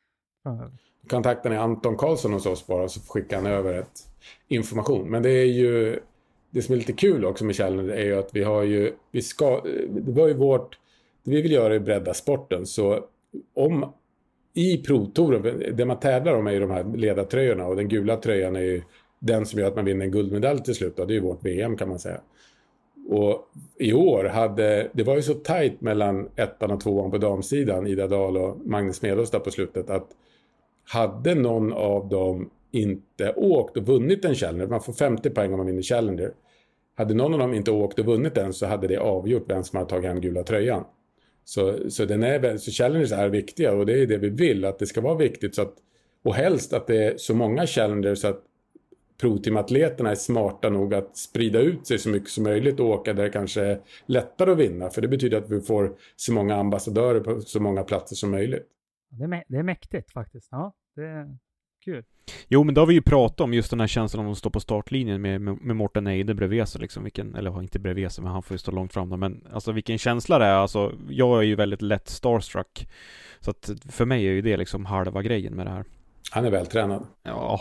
I: Kontakten är Anton Karlsson hos oss bara, så skickar han över ett information. Men det är ju det som är lite kul också med challenger är ju att vi har ju det var ju det vi vill göra är bredda sporten, så om i Pro-touren, det man tävlar om är ju de här ledartröjorna, och den gula tröjan är ju den som gör att man vinner en guldmedalj till slut. Det är ju vårt VM kan man säga. Och i år det var ju så tajt mellan 1:an och 2:an på damsidan, Ida Dahl och Magnus Medås där på slutet, att hade någon av dem inte åkt och vunnit en Challenger, man får 50 poäng om man vinner Challenger. Hade någon av dem inte åkt och vunnit den, så hade det avgjort vem som hade tagit hem gula tröjan. Så Challengers är viktiga, och det är det vi vill, att det ska vara viktigt, så att, och helst att det är så många Challengers så att pro-teamatleterna är smarta nog att sprida ut sig så mycket som möjligt och åka där det kanske är lättare att vinna, för det betyder att vi får så många ambassadörer på så många platser som möjligt.
G: Det är mäktigt faktiskt. Ja, det är kul.
F: Jo, men då har vi ju pratat om just den här känslan om att stå på startlinjen med Morten Eide bredvid sig liksom, eller inte bredvid sig, men han får ju stå långt fram då. Men alltså vilken känsla det är, alltså jag är ju väldigt lätt starstruck, så att för mig är ju det liksom halva grejen med det här.
I: Han är vältränad.
F: Ja,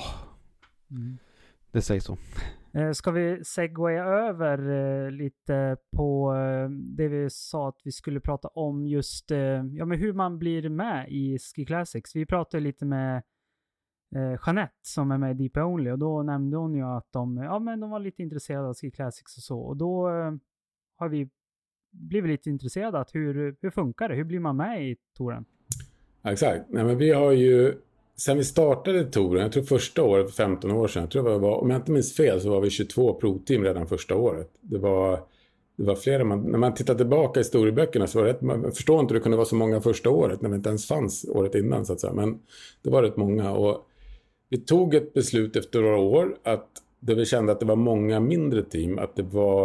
F: det sägs så.
G: Ska vi segwaya över lite på det vi sa att vi skulle prata om, just men hur man blir med i Ski Classics. Vi pratade lite med Jeanette som är med i Deep Only, och då nämnde hon ju att de var lite intresserade av Ski Classics och så, och då har vi blivit lite intresserade att hur funkar det? Hur blir man med i touren?
I: Ja, exakt. Nej, men vi har ju sen vi startade touren, jag tror första året för 15 år sedan, om jag inte minns fel så var vi 22 provteam redan första året. Det var flera, när man tittar tillbaka i historieböckerna så var det man förstår inte hur det kunde vara så många första året när det inte ens fanns året innan så att säga, men det var rätt många, och vi tog ett beslut efter några år att vi kände att det var många mindre team, att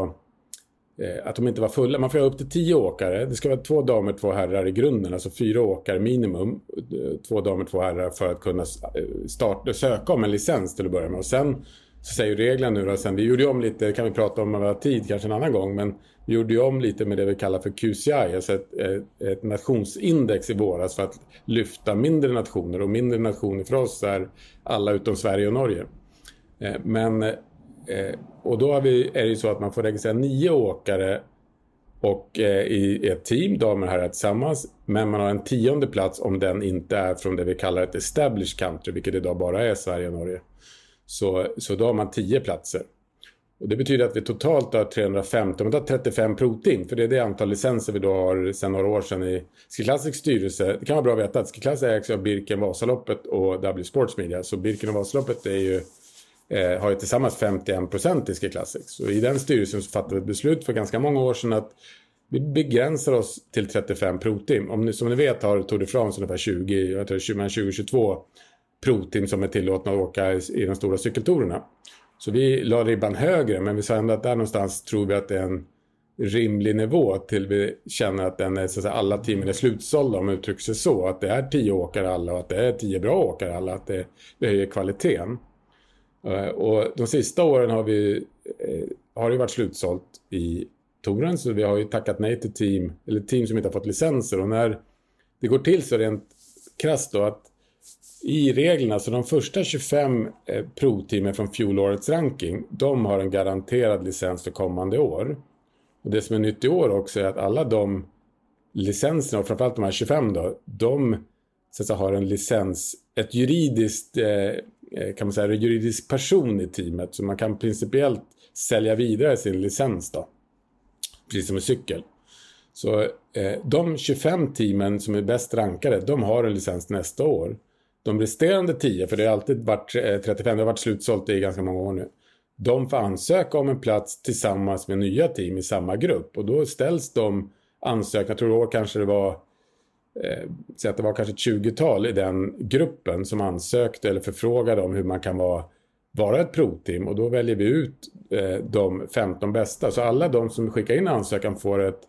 I: de inte var fulla. Man får ha upp till 10 åkare. Det ska vara 2 damer, 2 herrar i grunden. Alltså 4 åkare minimum. 2 damer, 2 herrar för att kunna söka om en licens till att börja med. Och sen så säger reglerna nu då, sen vi gjorde om lite, kan vi prata om över tid kanske en annan gång, men vi gjorde ju om lite med det vi kallar för QCI, alltså ett nationsindex i våras för att lyfta mindre nationer, och mindre nationer för oss är alla utom Sverige och Norge. Och då är det ju så att man får registrera 9 åkare och i ett team, damer och herrar tillsammans, men man har en 10:e plats om den inte är från det vi kallar ett established country, vilket idag bara är Sverige och Norge. Så då har man 10 platser. Och det betyder att vi totalt har 350, man tar 35 provteam, för det är det antal licenser vi då har sedan några år sedan i Ski Classics styrelse. Det kan vara bra att veta att Ski Classics ägs av Birken Vasaloppet och W Sports Media, så Birken och Vasaloppet är ju har ju tillsammans 51% i Ski Classics. Och i den styrelsen så fattade vi ett beslut för ganska många år sedan att vi begränsar oss till 35 provteam. Som ni vet har Tour de France ungefär 20-22 provteam som är tillåtna att åka i de stora cykeltorerna. Så vi la ribban högre, men vi sa ändå att där någonstans tror vi att det är en rimlig nivå till vi känner att den är, så att säga, alla teamen är slutsålda, om man uttrycker sig så. Att det är 10 åkare alla och att det är 10 bra åkare alla, att det höjer kvaliteten. Och de sista åren har det varit slutsålt i touren, så vi har ju tackat nej till team som inte har fått licenser. Och när det går till så rent krasst då att i reglerna så de första 25 provteamen från fjolårets ranking, de har en garanterad licens för kommande år. Och det som är nytt i år också är att alla de licenserna, och framförallt de här 25 då, de så att säga, har en licens, ett juridiskt kan man säga, en juridisk person i teamet, så man kan principiellt sälja vidare sin licens då, precis som en cykel. Så de 25 teamen som är bäst rankade, de har en licens nästa år. De resterande 10, för det har alltid varit 35, det har varit slutsålt i ganska många år nu. De får ansöka om en plats tillsammans med nya team i samma grupp. Och då ställs de ansökningar, jag tror kanske det var så att det var kanske ett 20-tal i den gruppen som ansökte eller förfrågade om hur man kan vara ett provteam. Och då väljer vi ut de 15 bästa. Så alla de som skickar in ansökan får ett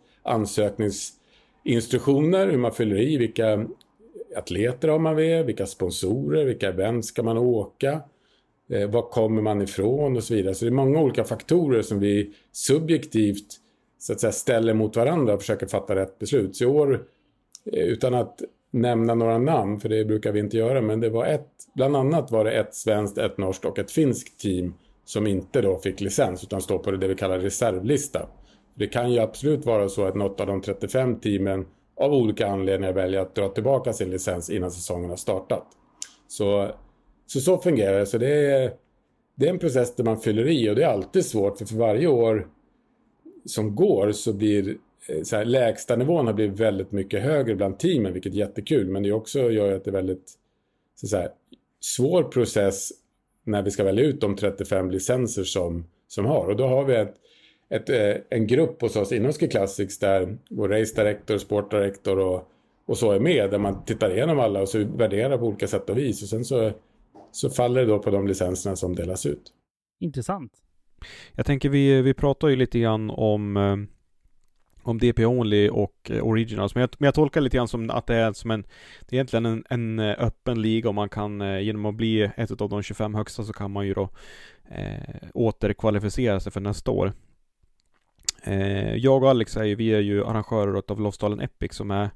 I: ansökningsinstruktioner, hur man fyller i, vilka atleter har man med, vilka sponsorer, vilka event ska man åka, var kommer man ifrån och så vidare. Så det är många olika faktorer som vi subjektivt så att säga ställer mot varandra och försöker fatta rätt beslut. Så i år, utan att nämna några namn, för det brukar vi inte göra, men det var bland annat var det ett svenskt, ett norskt och ett finskt team som inte då fick licens utan står på det vi kallar reservlista. Det kan ju absolut vara så att något av de 35 teamen av olika anledningar väljer att dra tillbaka sin licens innan säsongen har startat. Så fungerar det. Så det är en process där man fyller i, och det är alltid svårt, för varje år som går så blir så här, lägsta nivån har blivit väldigt mycket högre bland teamen, vilket är jättekul, men det också gör att det är väldigt så här, svår process när vi ska välja ut de 35 licenser som har. Och då har vi en grupp hos oss inom Ski Classics där vår race director, sport director och så är med, där man tittar igenom alla och så värderar på olika sätt och vis, och sen så faller det då på de licenserna som delas ut.
G: Intressant.
F: Jag tänker vi pratar ju lite grann om DP Only och Originals, men jag tolkar lite grann som att det är egentligen en öppen liga, och man kan genom att bli ett av de 25 högsta så kan man ju då återkvalificera sig för nästa år. Jag och Alex vi är ju arrangörer av Lofsdalen Epic, som är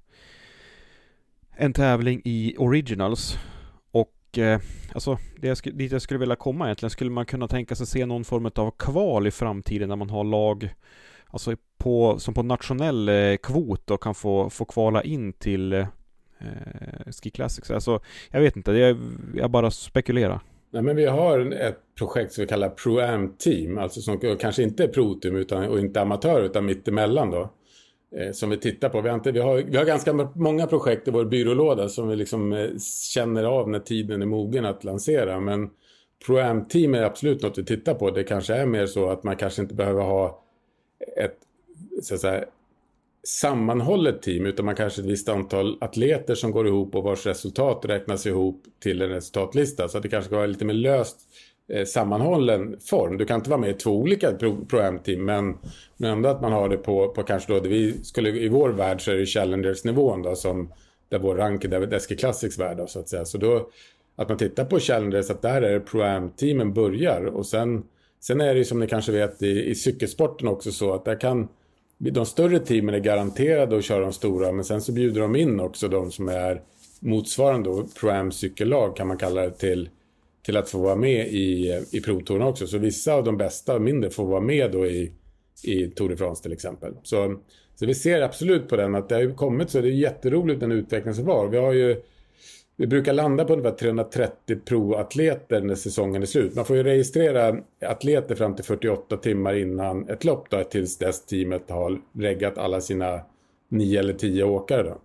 F: en tävling i Originals. Och alltså dit jag skulle vilja komma egentligen, skulle man kunna tänka sig se någon form av kval i framtiden där man har lag alltså som på nationell kvot och kan få kvala in till Ski Classics. Alltså jag vet inte, jag bara spekulerar. Nej, men
I: vi har ett projekt som vi kallar Pro-Am Team, alltså som kanske inte är pro-team och inte amatör utan mittemellan då, som vi tittar på. Vi har ganska många projekt i vår byrålåda som vi liksom känner av när tiden är mogen att lansera, men Pro-Am Team är absolut något vi tittar på. Det kanske är mer så att man kanske inte behöver ha ett så att säga sammanhållet team, utan man kanske ett visst antal atleter som går ihop och vars resultat räknas ihop till en resultatlista, så att det kanske ska vara lite mer löst sammanhållen form. Du kan inte vara med i 2 olika Pro-Am-team, men ändå att man har det på kanske då det vi skulle i vår värld, så är det Challengers-nivån då, som där vår rank är Ski Classics värld då, så att säga. Så då att man tittar på Challengers, att där är det Pro-Am-teamen börjar, och sen är det ju som ni kanske vet i cykelsporten också så att där kan de större teamen är garanterade att köra de stora, men sen så bjuder de in också de som är motsvarande Pro-Am cykellag, kan man kalla det, till att få vara med i Pro-touren också. Så vissa av de bästa och mindre får vara med då i Tour de France till exempel. Så vi ser absolut på den att det har ju kommit, så det är jätteroligt den utveckling som var. Vi brukar landa på ungefär 330 pro-atleter när säsongen är slut. Man får ju registrera atleter fram till 48 timmar innan ett lopp då, tills dess teamet har reggat alla sina 9 eller 10 åkare då.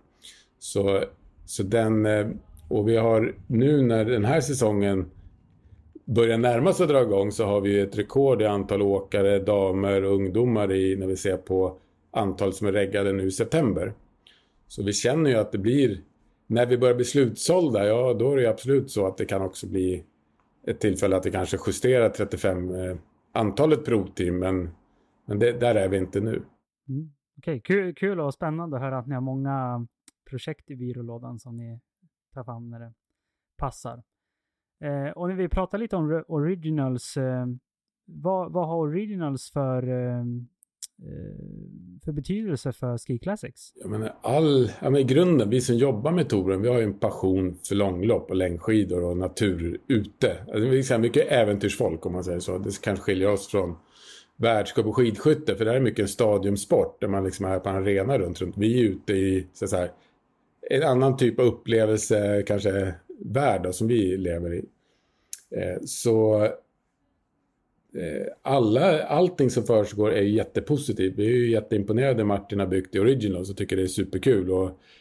I: Så den, och vi har nu när den här säsongen börjar närma sig att dra igång, så har vi ett rekord i antal åkare, damer och ungdomar när vi ser på antal som är reggade nu i september. Så vi känner ju att det blir, när vi börjar bli slutsålda, ja då är det absolut så att det kan också bli ett tillfälle att vi kanske justerar 35 antalet provteam, men där är vi inte nu.
G: Okej, kul och spännande att höra att ni har många projekt i byrålådan som ni tar fram när det passar. Och när vi pratar lite om Originals, vad har Originals för betydelse för Ski Classics?
I: Jag menar, i grunden, vi som jobbar med touren, vi har ju en passion för långlopp och längdskidor och natur ute. Alltså, vi är mycket äventyrsfolk, om man säger så. Det kan skilja oss från världscup och skidskytte, för det här är mycket en stadiumsport där man liksom är på en arena runt. Vi är ute i så här, en annan typ av upplevelse, kanske värld då, som vi lever i. Så allting som försiggår är jättepositivt. Vi är ju jätteimponerade. Martin har byggt i Original, så tycker det är superkul.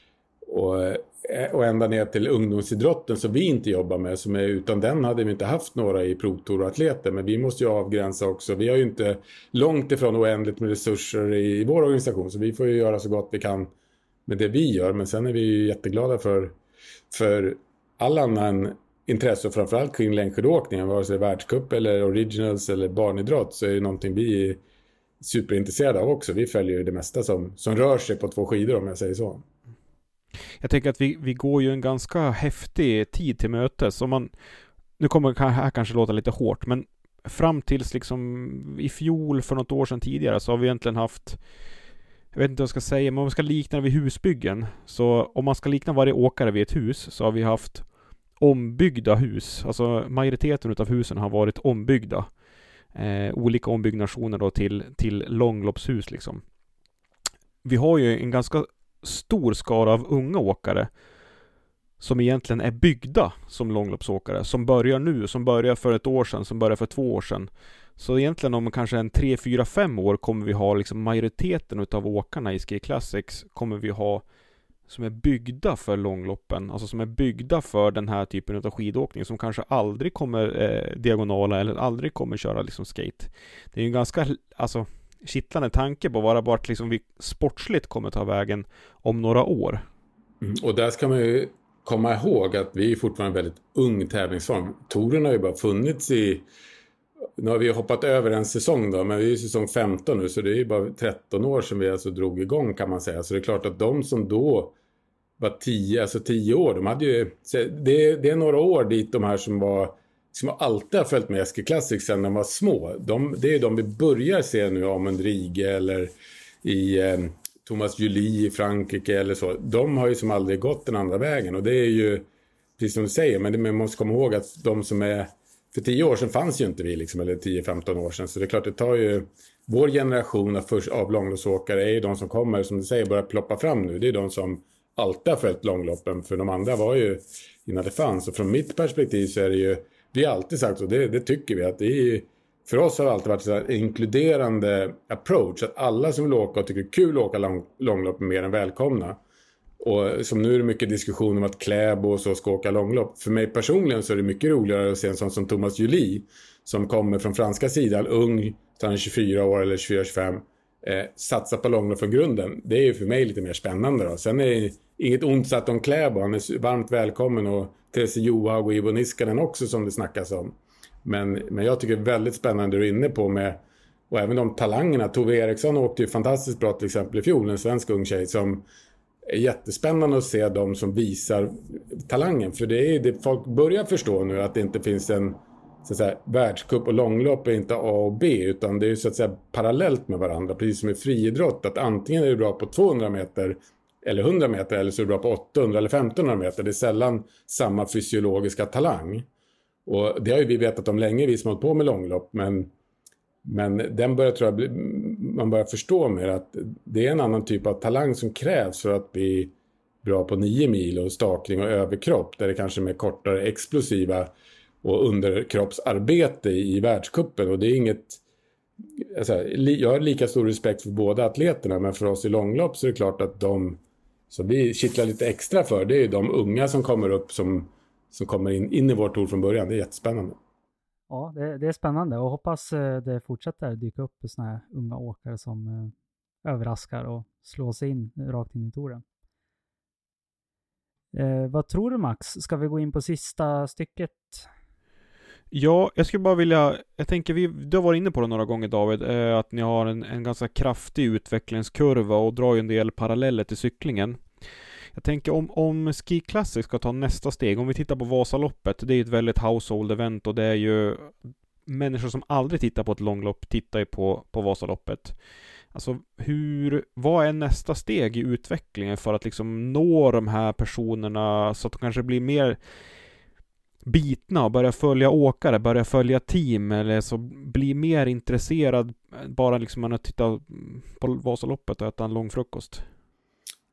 I: Och ända ner till ungdomsidrotten som vi inte jobbar med, som är, utan den hade vi inte haft några i Pro Tour-atleter. Men vi måste ju avgränsa också. Vi har ju inte långt ifrån oändligt med resurser i vår organisation, så vi får ju göra så gott vi kan med det vi gör. Men sen är vi ju jätteglada för all annan intresse, och framförallt kring längdskidåkningen, vare sig världscup eller originals eller barnidrott, så är det någonting vi är superintresserade av också. Vi följer ju det mesta som rör sig på 2 skidor, om jag säger så.
F: Jag tänker att vi går ju en ganska häftig tid till mötes. Nu kommer det här kanske låta lite hårt, men fram tills liksom i fjol, för något år sedan tidigare, så har vi egentligen haft, jag vet inte vad jag ska säga, men om man ska likna vid husbyggen, så om man ska likna varje åkare vid ett hus, så har vi haft ombyggda hus. Alltså majoriteten av husen har varit ombyggda. Olika ombyggnationer då till långloppshus liksom. Vi har ju en ganska stor skara av unga åkare som egentligen är byggda som långloppsåkare, som börjar nu, som börjar för ett år sedan, som börjar för 2 år sedan. Så egentligen om kanske 3, 4, 5 år kommer vi ha liksom majoriteten av åkarna i Ski Classics kommer vi ha som är byggda för långloppen, alltså som är byggda för den här typen av skidåkning, som kanske aldrig kommer diagonala eller aldrig kommer köra liksom skate. Det är ju en ganska kittlande tanke på bara att liksom vi sportsligt kommer ta vägen om några år.
I: Och där ska man ju komma ihåg att vi är fortfarande en väldigt ung tävlingsform. Touren har ju bara funnits nu har vi hoppat över en säsong då, men vi är i säsong 15 nu, så det är ju bara 13 år sedan vi alltså drog igång, kan man säga. Så det är klart att de som då var 10 år, de hade ju, det är några år dit de här som alltid har följt med Ski Classics sedan de var små. Det är de vi börjar se nu, Amund Rige eller i Thomas Julie i Frankrike eller så. De har ju som aldrig gått den andra vägen, och det är ju precis som du säger, men man måste komma ihåg att de som är för 10 år sedan fanns ju inte vi liksom, eller 10-15 år sedan. Så det är klart, det tar ju vår generation av långloppsåkare är ju de som kommer, som du säger, börjar ploppa fram nu. Det är de som alltid har följt långloppen, för de andra var ju innan det fanns. Och från mitt perspektiv så är det ju, vi har alltid sagt, och det tycker vi, att det är, för oss har det alltid varit en inkluderande approach, att alla som vill åka och tycker det är kul att åka långlopp är mer än välkomna. Och som nu är det mycket diskussion om att Kläbo och så ska åka långlopp. För mig personligen så är det mycket roligare att se en sån som Thomas Julie, som kommer från franska sidan, ung, så han är 24 år eller 24-25, satsa på långlopp från grunden. Det är ju för mig lite mer spännande då. Sen är det inget ont satt om Kläbo, han är varmt välkommen, och Therese Johaug och Ivo Niskanen också, som det snackas om. Men jag tycker det är väldigt spännande du är inne på med, och även de talangerna. Tove Eriksson åkte ju fantastiskt bra till exempel i fjol, en svensk ung tjej, som är jättespännande att se de som visar talangen. För det är det folk börjar förstå nu, att det inte finns en så att säga, världscup och långlopp är inte A och B, utan det är så att säga parallellt med varandra, precis som i friidrott, att antingen är du bra på 200 meter eller 100 meter, eller så är du bra på 800 eller 1500 meter. Det är sällan samma fysiologiska talang. Och det har ju vi vetat om länge, vi som hållit på med långlopp, men den börjar, tror jag, man börjar förstå mer att det är en annan typ av talang som krävs för att bli bra på 9 mil och stakning och överkropp, där det kanske är mer kortare explosiva och underkroppsarbete i världscupen. Och det är inget, alltså, jag har lika stor respekt för båda atleterna, men för oss i långlopp så är det klart att de som vi kittlar lite extra för, det är de unga som kommer upp, som kommer in i vårt tour från början. Det är jättespännande.
G: Ja, det är spännande, och hoppas det fortsätter dyka upp såna här unga åkare som överraskar och slår sig in rakt in i touren. Vad tror du, Max? Ska vi gå in på sista stycket?
F: Ja, jag skulle bara vilja, jag tänker du har varit inne på det några gånger, David, att ni har en ganska kraftig utvecklingskurva och drar ju en del paralleller till cyklingen. Jag tänker om Ski Classic ska ta nästa steg, om vi tittar på Vasaloppet, det är ett väldigt household event, och det är ju människor som aldrig tittar på ett långlopp tittar ju på Vasaloppet. Alltså vad är nästa steg i utvecklingen för att liksom nå de här personerna, så att de kanske blir mer bitna och börja följa åkare, börja följa team, eller så bli mer intresserad bara liksom man att titta på Vasaloppet och äta en lång frukost?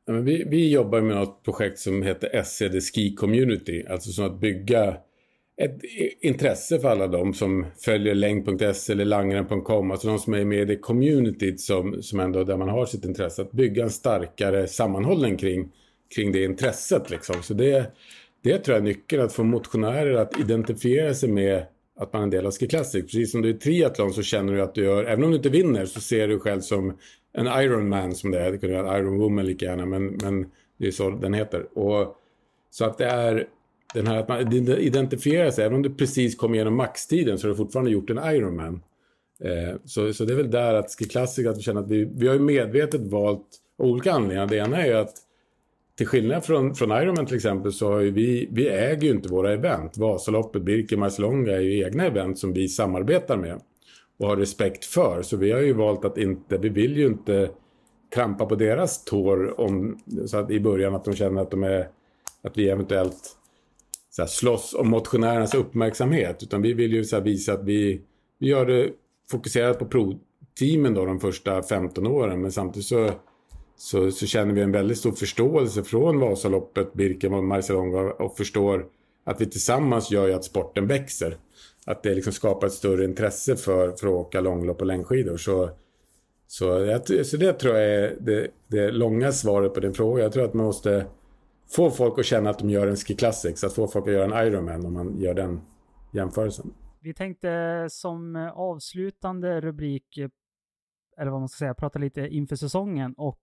I: Vi jobbar med något projekt som heter SCD Ski Community. Alltså som att bygga ett intresse för alla de som följer längd.se eller langren.com. Alltså de som är med i det communityt som ändå där man har sitt intresse. Att bygga en starkare sammanhållning kring det intresset liksom. Så det tror jag är nyckeln, att få motionärer att identifiera sig med att man är en del av Ski Classic. Precis som du är i triathlon så känner du att du gör, även om du inte vinner så ser du själv som en Ironman som det är. Det kunde vara Iron Woman lika gärna, men det är så den heter. Och så att det är den här att man identifierar sig, även om du precis kom igenom maxtiden så har du fortfarande gjort en Ironman. Så det är väl där att Ski Classic, att vi känner att vi har ju medvetet valt olika anledningar. Det ena är ju att till skillnad från Ironman till exempel så har ju vi äger ju inte våra event. Vasaloppet, Birken, Marcialonga är ju egna event som vi samarbetar med och har respekt för. Så vi har ju valt att vi vill ju inte trampa på deras tår så att i början att de känner att vi eventuellt så här, slåss om motionärernas uppmärksamhet. Utan vi vill ju så här, visa att vi gör det fokuserat på pro-teamen då de första 15 åren. Men samtidigt så känner vi en väldigt stor förståelse från Vasaloppet, Birken och Marcialonga och förstår att vi tillsammans gör ju att sporten växer. Att det liksom skapar ett större intresse för att åka långlopp och längdskidor. Så det tror jag är det långa svaret på din fråga. Jag tror att man måste få folk att känna att de gör en Ski Classic, så att få folk att göra en Ironman om man gör den jämförelsen.
G: Vi tänkte som avslutande rubrik, eller vad man ska säga, prata lite inför säsongen och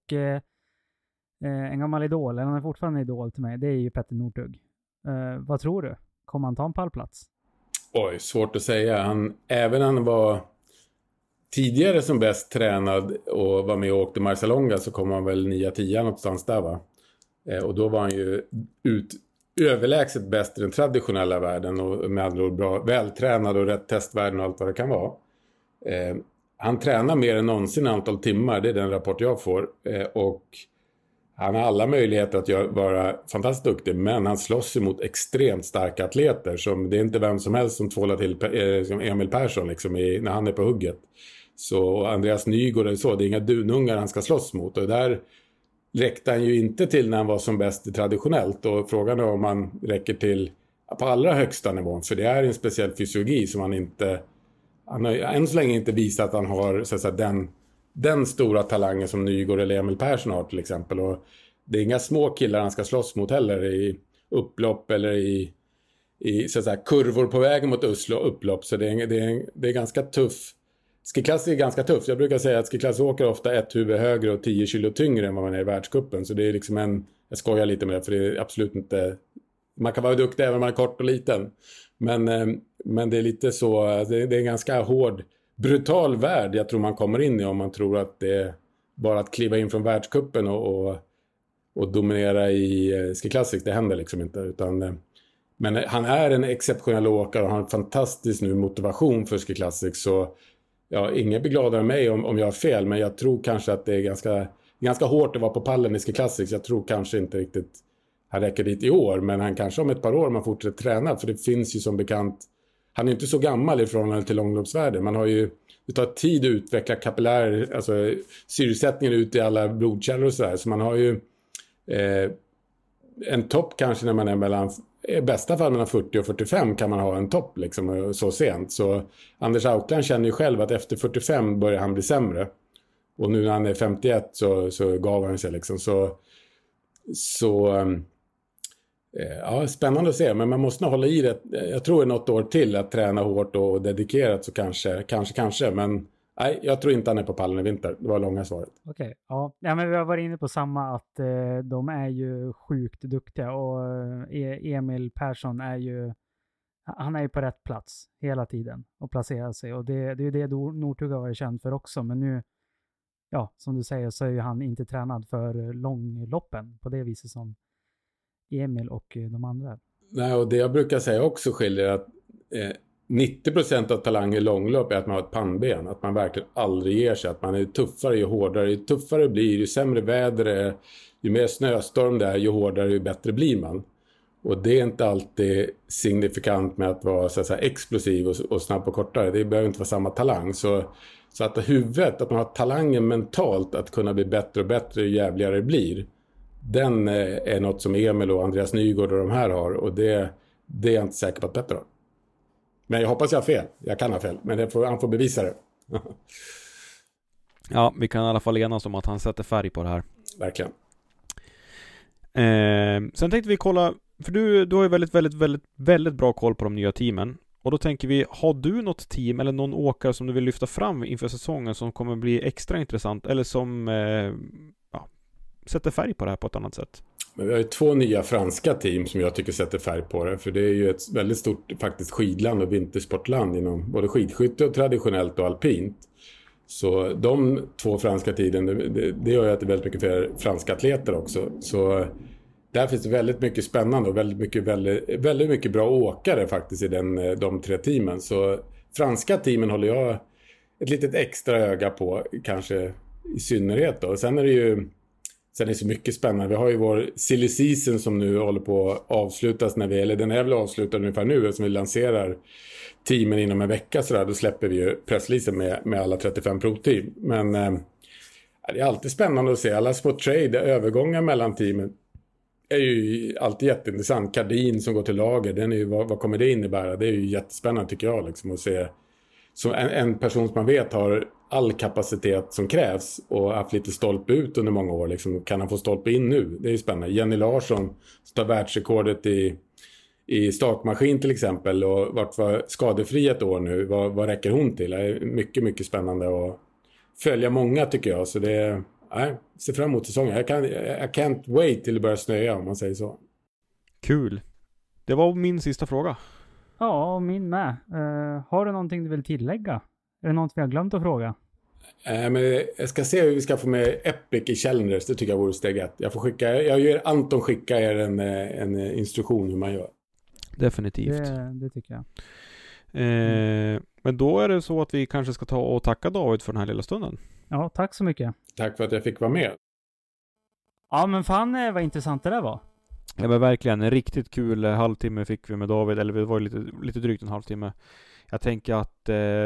G: en gammal idol, eller han är fortfarande en idol till mig, det är ju Petter Northug. Vad tror du? Kommer han ta en pallplats?
I: Oj, svårt att säga. Även han var tidigare som bäst tränad och var med och åkte Marcialonga, så kom han väl 9-10 någonstans där va? Och då var han ju överlägset bäst i den traditionella världen och med andra ord bra, vältränad och rätt testvärden och allt vad det kan vara. Han tränar mer än någonsin antal timmar, det är den rapport jag får. Och han har alla möjligheter att vara fantastiskt duktig, men han slåss emot extremt starka atleter. Som, det är inte vem som helst som tvålar till som Emil Persson liksom, när han är på hugget. Så Andreas Nygård är så, det är inga dunungar han ska slåss mot. Och där räckte han ju inte till när han var som bäst traditionellt. Och frågan är om han räcker till på allra högsta nivån. För det är en speciell fysiologi som han har än så länge inte visat att han har så att säga, den stora talangen som Nygård eller Emil Persson har till exempel. Och det är inga små killar han ska slåss mot heller i upplopp eller i så att säga, kurvor på vägen mot upplopp. Så det är ganska tuff. Ski Classic är ganska tuff. Jag brukar säga att Ski Classic åker ofta ett huvud högre och 10 kilo tyngre än vad man är i världscupen. Så det är liksom jag skojar lite med det, för det är absolut inte, man kan vara duktig även om man är kort och liten. Men det är lite så, det är en ganska hård, brutal värld jag tror man kommer in i om man tror att det är bara att kliva in från världscupen och dominera i Ski Classic. Det händer liksom inte. Men han är en exceptionell åkare och har en fantastisk motivation för Ski Classic. Så ja, ingen blir gladare än mig om jag har fel, men jag tror kanske att det är ganska hårt att vara på pallen i Ski Classic. Jag tror kanske inte riktigt han räcker dit i år, men han kanske om ett par år man fortsätter träna, för det finns ju som bekant, han är inte så gammal i förhållande till långloppsvärlden. Det tar tid att utveckla kapillärer, alltså syresättningen ut i alla blodkärl och sådär. Så man har ju en topp kanske när man är i bästa fall mellan 40 och 45 kan man ha en topp liksom så sent. Så Anders Aukland känner ju själv att efter 45 börjar han bli sämre. Och nu när han är 51 så gav han sig liksom. Ja, spännande att se, men man måste nog hålla i det. Jag tror något år till att träna hårt och dedikerat, så kanske, men nej, jag tror inte han är på pallen i vinter. Det var långa svaret.
G: Okej, ja, men vi har varit inne på samma, att de är ju sjukt duktiga, och Emil Persson han är ju på rätt plats hela tiden och placerar sig, och det är ju det Northug har varit känd för också, men nu, ja, som du säger, så är ju han inte tränad för långloppen på det viset som Emil och de andra. Nej, och det jag brukar säga också skiljer att 90% av talang i långlopp är att man har ett pannben. Att man verkligen aldrig ger sig. Att man är tuffare ju hårdare. Ju tuffare blir, ju sämre väder är, ju mer snöstorm det är, ju hårdare, ju bättre blir man. Och det är inte alltid signifikant med att vara så att säga, explosiv och snabb och kortare. Det behöver inte vara samma talang. Så att huvudet, att man har talangen mentalt att kunna bli bättre och bättre ju jävligare det blir.
I: den är något som Emil och Andreas Nygård och de här har. Och det är jag inte säker på att Petter har. Men jag hoppas jag har fel. Jag kan ha fel. Men han får bevisa det.
F: Ja, vi kan i alla fall enas om att han sätter färg på det här.
I: Verkligen.
F: Sen tänkte vi kolla, för du har ju väldigt bra koll på de nya teamen. Och då tänker vi, har du något team eller någon åkare som du vill lyfta fram inför säsongen som kommer bli extra intressant eller som sätter färg på det här på ett annat sätt?
I: Men vi har ju 2 nya franska team som jag tycker sätter färg på det. För det är ju ett väldigt stort faktiskt skidland och vintersportland inom både skidskytte och traditionellt och alpint. Så de 2 franska tiden, det gör ju att det är väldigt mycket för franska atleter också. Så där finns det väldigt mycket spännande och väldigt mycket bra åkare faktiskt i de 3 teamen. Så franska teamen håller jag ett litet extra öga på, kanske i synnerhet då. Sen är det så mycket spännande. Vi har ju vår silly season som nu håller på att avslutas eller den är väl avslutad ungefär nu, som vi lanserar teamen inom en vecka sådär. Då släpper vi ju pressreleasen med alla 35 provteam. Men det är alltid spännande att se alla små trade, övergångar mellan teamen är ju alltid jätteintressant. Kardin som går till lager, den är ju, vad kommer det innebära? Det är ju jättespännande tycker jag liksom, att se så en person som man vet har all kapacitet som krävs och haft lite stolpe ut under många år. Liksom, kan han få stolpe in nu? Det är ju spännande. Jenny Larsson tar världsrekordet i stakmaskin till exempel och var skadefri ett år nu. Vad räcker hon till? Det är mycket, mycket spännande att följa många tycker jag. Så det är, ser fram emot säsongen. I can't wait till det börjar snöa om man säger så. Kul.
F: Det var min sista fråga.
G: Ja, min med. Har du någonting du vill tillägga? Är det något vi har glömt att fråga?
I: Men jag ska se hur vi ska få med Epic i Challengers. Det tycker jag vore steg 1. Jag ger Anton skicka er en instruktion hur man gör.
F: Definitivt.
G: Det tycker jag.
F: Men då är det så att vi kanske ska ta och tacka David för den här lilla stunden.
G: Ja, tack så mycket.
I: Tack för att jag fick vara med.
G: Ja, men fan vad intressant det där var.
F: Ja, men verkligen. En riktigt kul halvtimme fick vi med David. Eller det var lite drygt en halvtimme. Jag tänker att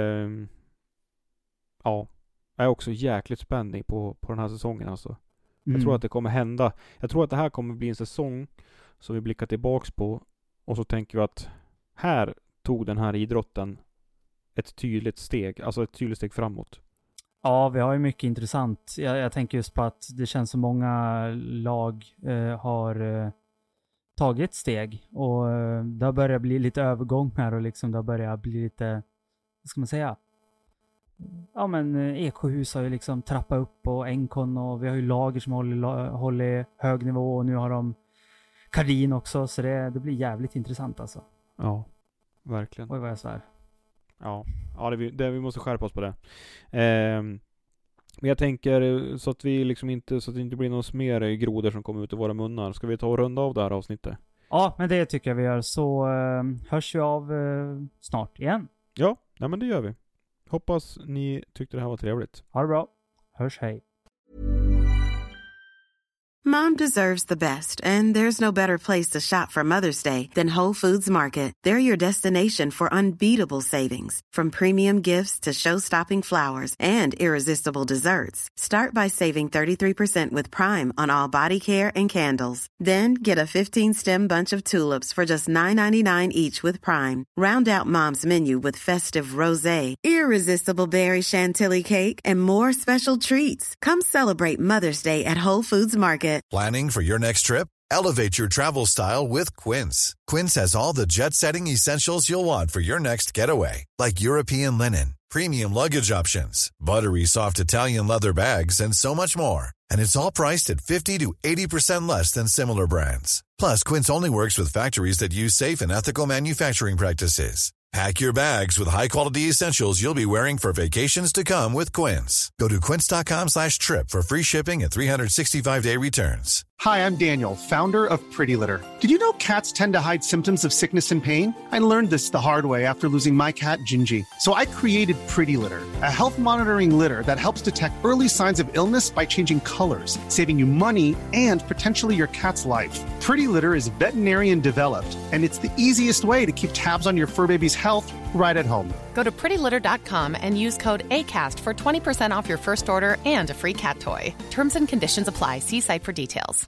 F: jag är också jäkligt spänning på den här säsongen alltså. Jag tror att det kommer hända. Jag tror att det här kommer bli en säsong som vi blickar tillbaks på. Och så tänker vi att här tog den här idrotten ett tydligt steg framåt. Ja, vi har ju mycket intressant. Jag tänker just på att det känns som många lag har tagit steg. Och det har börjat bli lite övergångar och liksom det har börjat bli lite, vad ska man säga? Ja, men Eksjöhus har ju liksom trappat upp och Encon och vi har ju lager som håller hög nivå och nu har de Kardin också, så det blir jävligt intressant alltså. Ja, verkligen. Oj vad jag svär. Ja, vi måste skärpa oss på det. Men jag tänker så att vi liksom inte, så att det inte blir någon mer grodor som kommer ut i våra munnar. Ska vi ta och runda av det här avsnittet? Ja, men det tycker jag vi gör. Så hörs vi av snart igen. Ja, men det gör vi. Hoppas ni tyckte det här var trevligt. Ha det bra. Hörs, hej.
J: Mom deserves the best, and there's no better place to shop for Mother's Day than Whole Foods Market. They're your destination for unbeatable savings, from premium gifts to show-stopping flowers and irresistible desserts. Start by saving 33% with Prime on all body care and candles. Then get a 15-stem bunch of tulips for just $9.99 each with Prime. Round out Mom's menu with festive rosé, irresistible berry chantilly cake, and more special treats. Come celebrate Mother's Day at Whole Foods Market.
K: Planning for your next trip? Elevate your travel style with Quince. Quince has all the jet-setting essentials you'll want for your next getaway, like European linen, premium luggage options, buttery soft Italian leather bags, and so much more. And it's all priced at 50 to 80% less than similar brands. Plus, Quince only works with factories that use safe and ethical manufacturing practices. Pack your bags with high-quality essentials you'll be wearing for vacations to come with Quince. Go to quince.com/trip for free shipping and 365-day returns.
L: Hi, I'm Daniel, founder of Pretty Litter. Did you know cats tend to hide symptoms of sickness and pain? I learned this the hard way after losing my cat, Gingy. So I created Pretty Litter, a health monitoring litter that helps detect early signs of illness by changing colors, saving you money and potentially your cat's life. Pretty Litter is veterinarian developed, and it's the easiest way to keep tabs on your fur baby's health right at home.
M: Go to prettylitter.com and use code ACAST for 20% off your first order and a free cat toy. Terms and conditions apply. See site for details.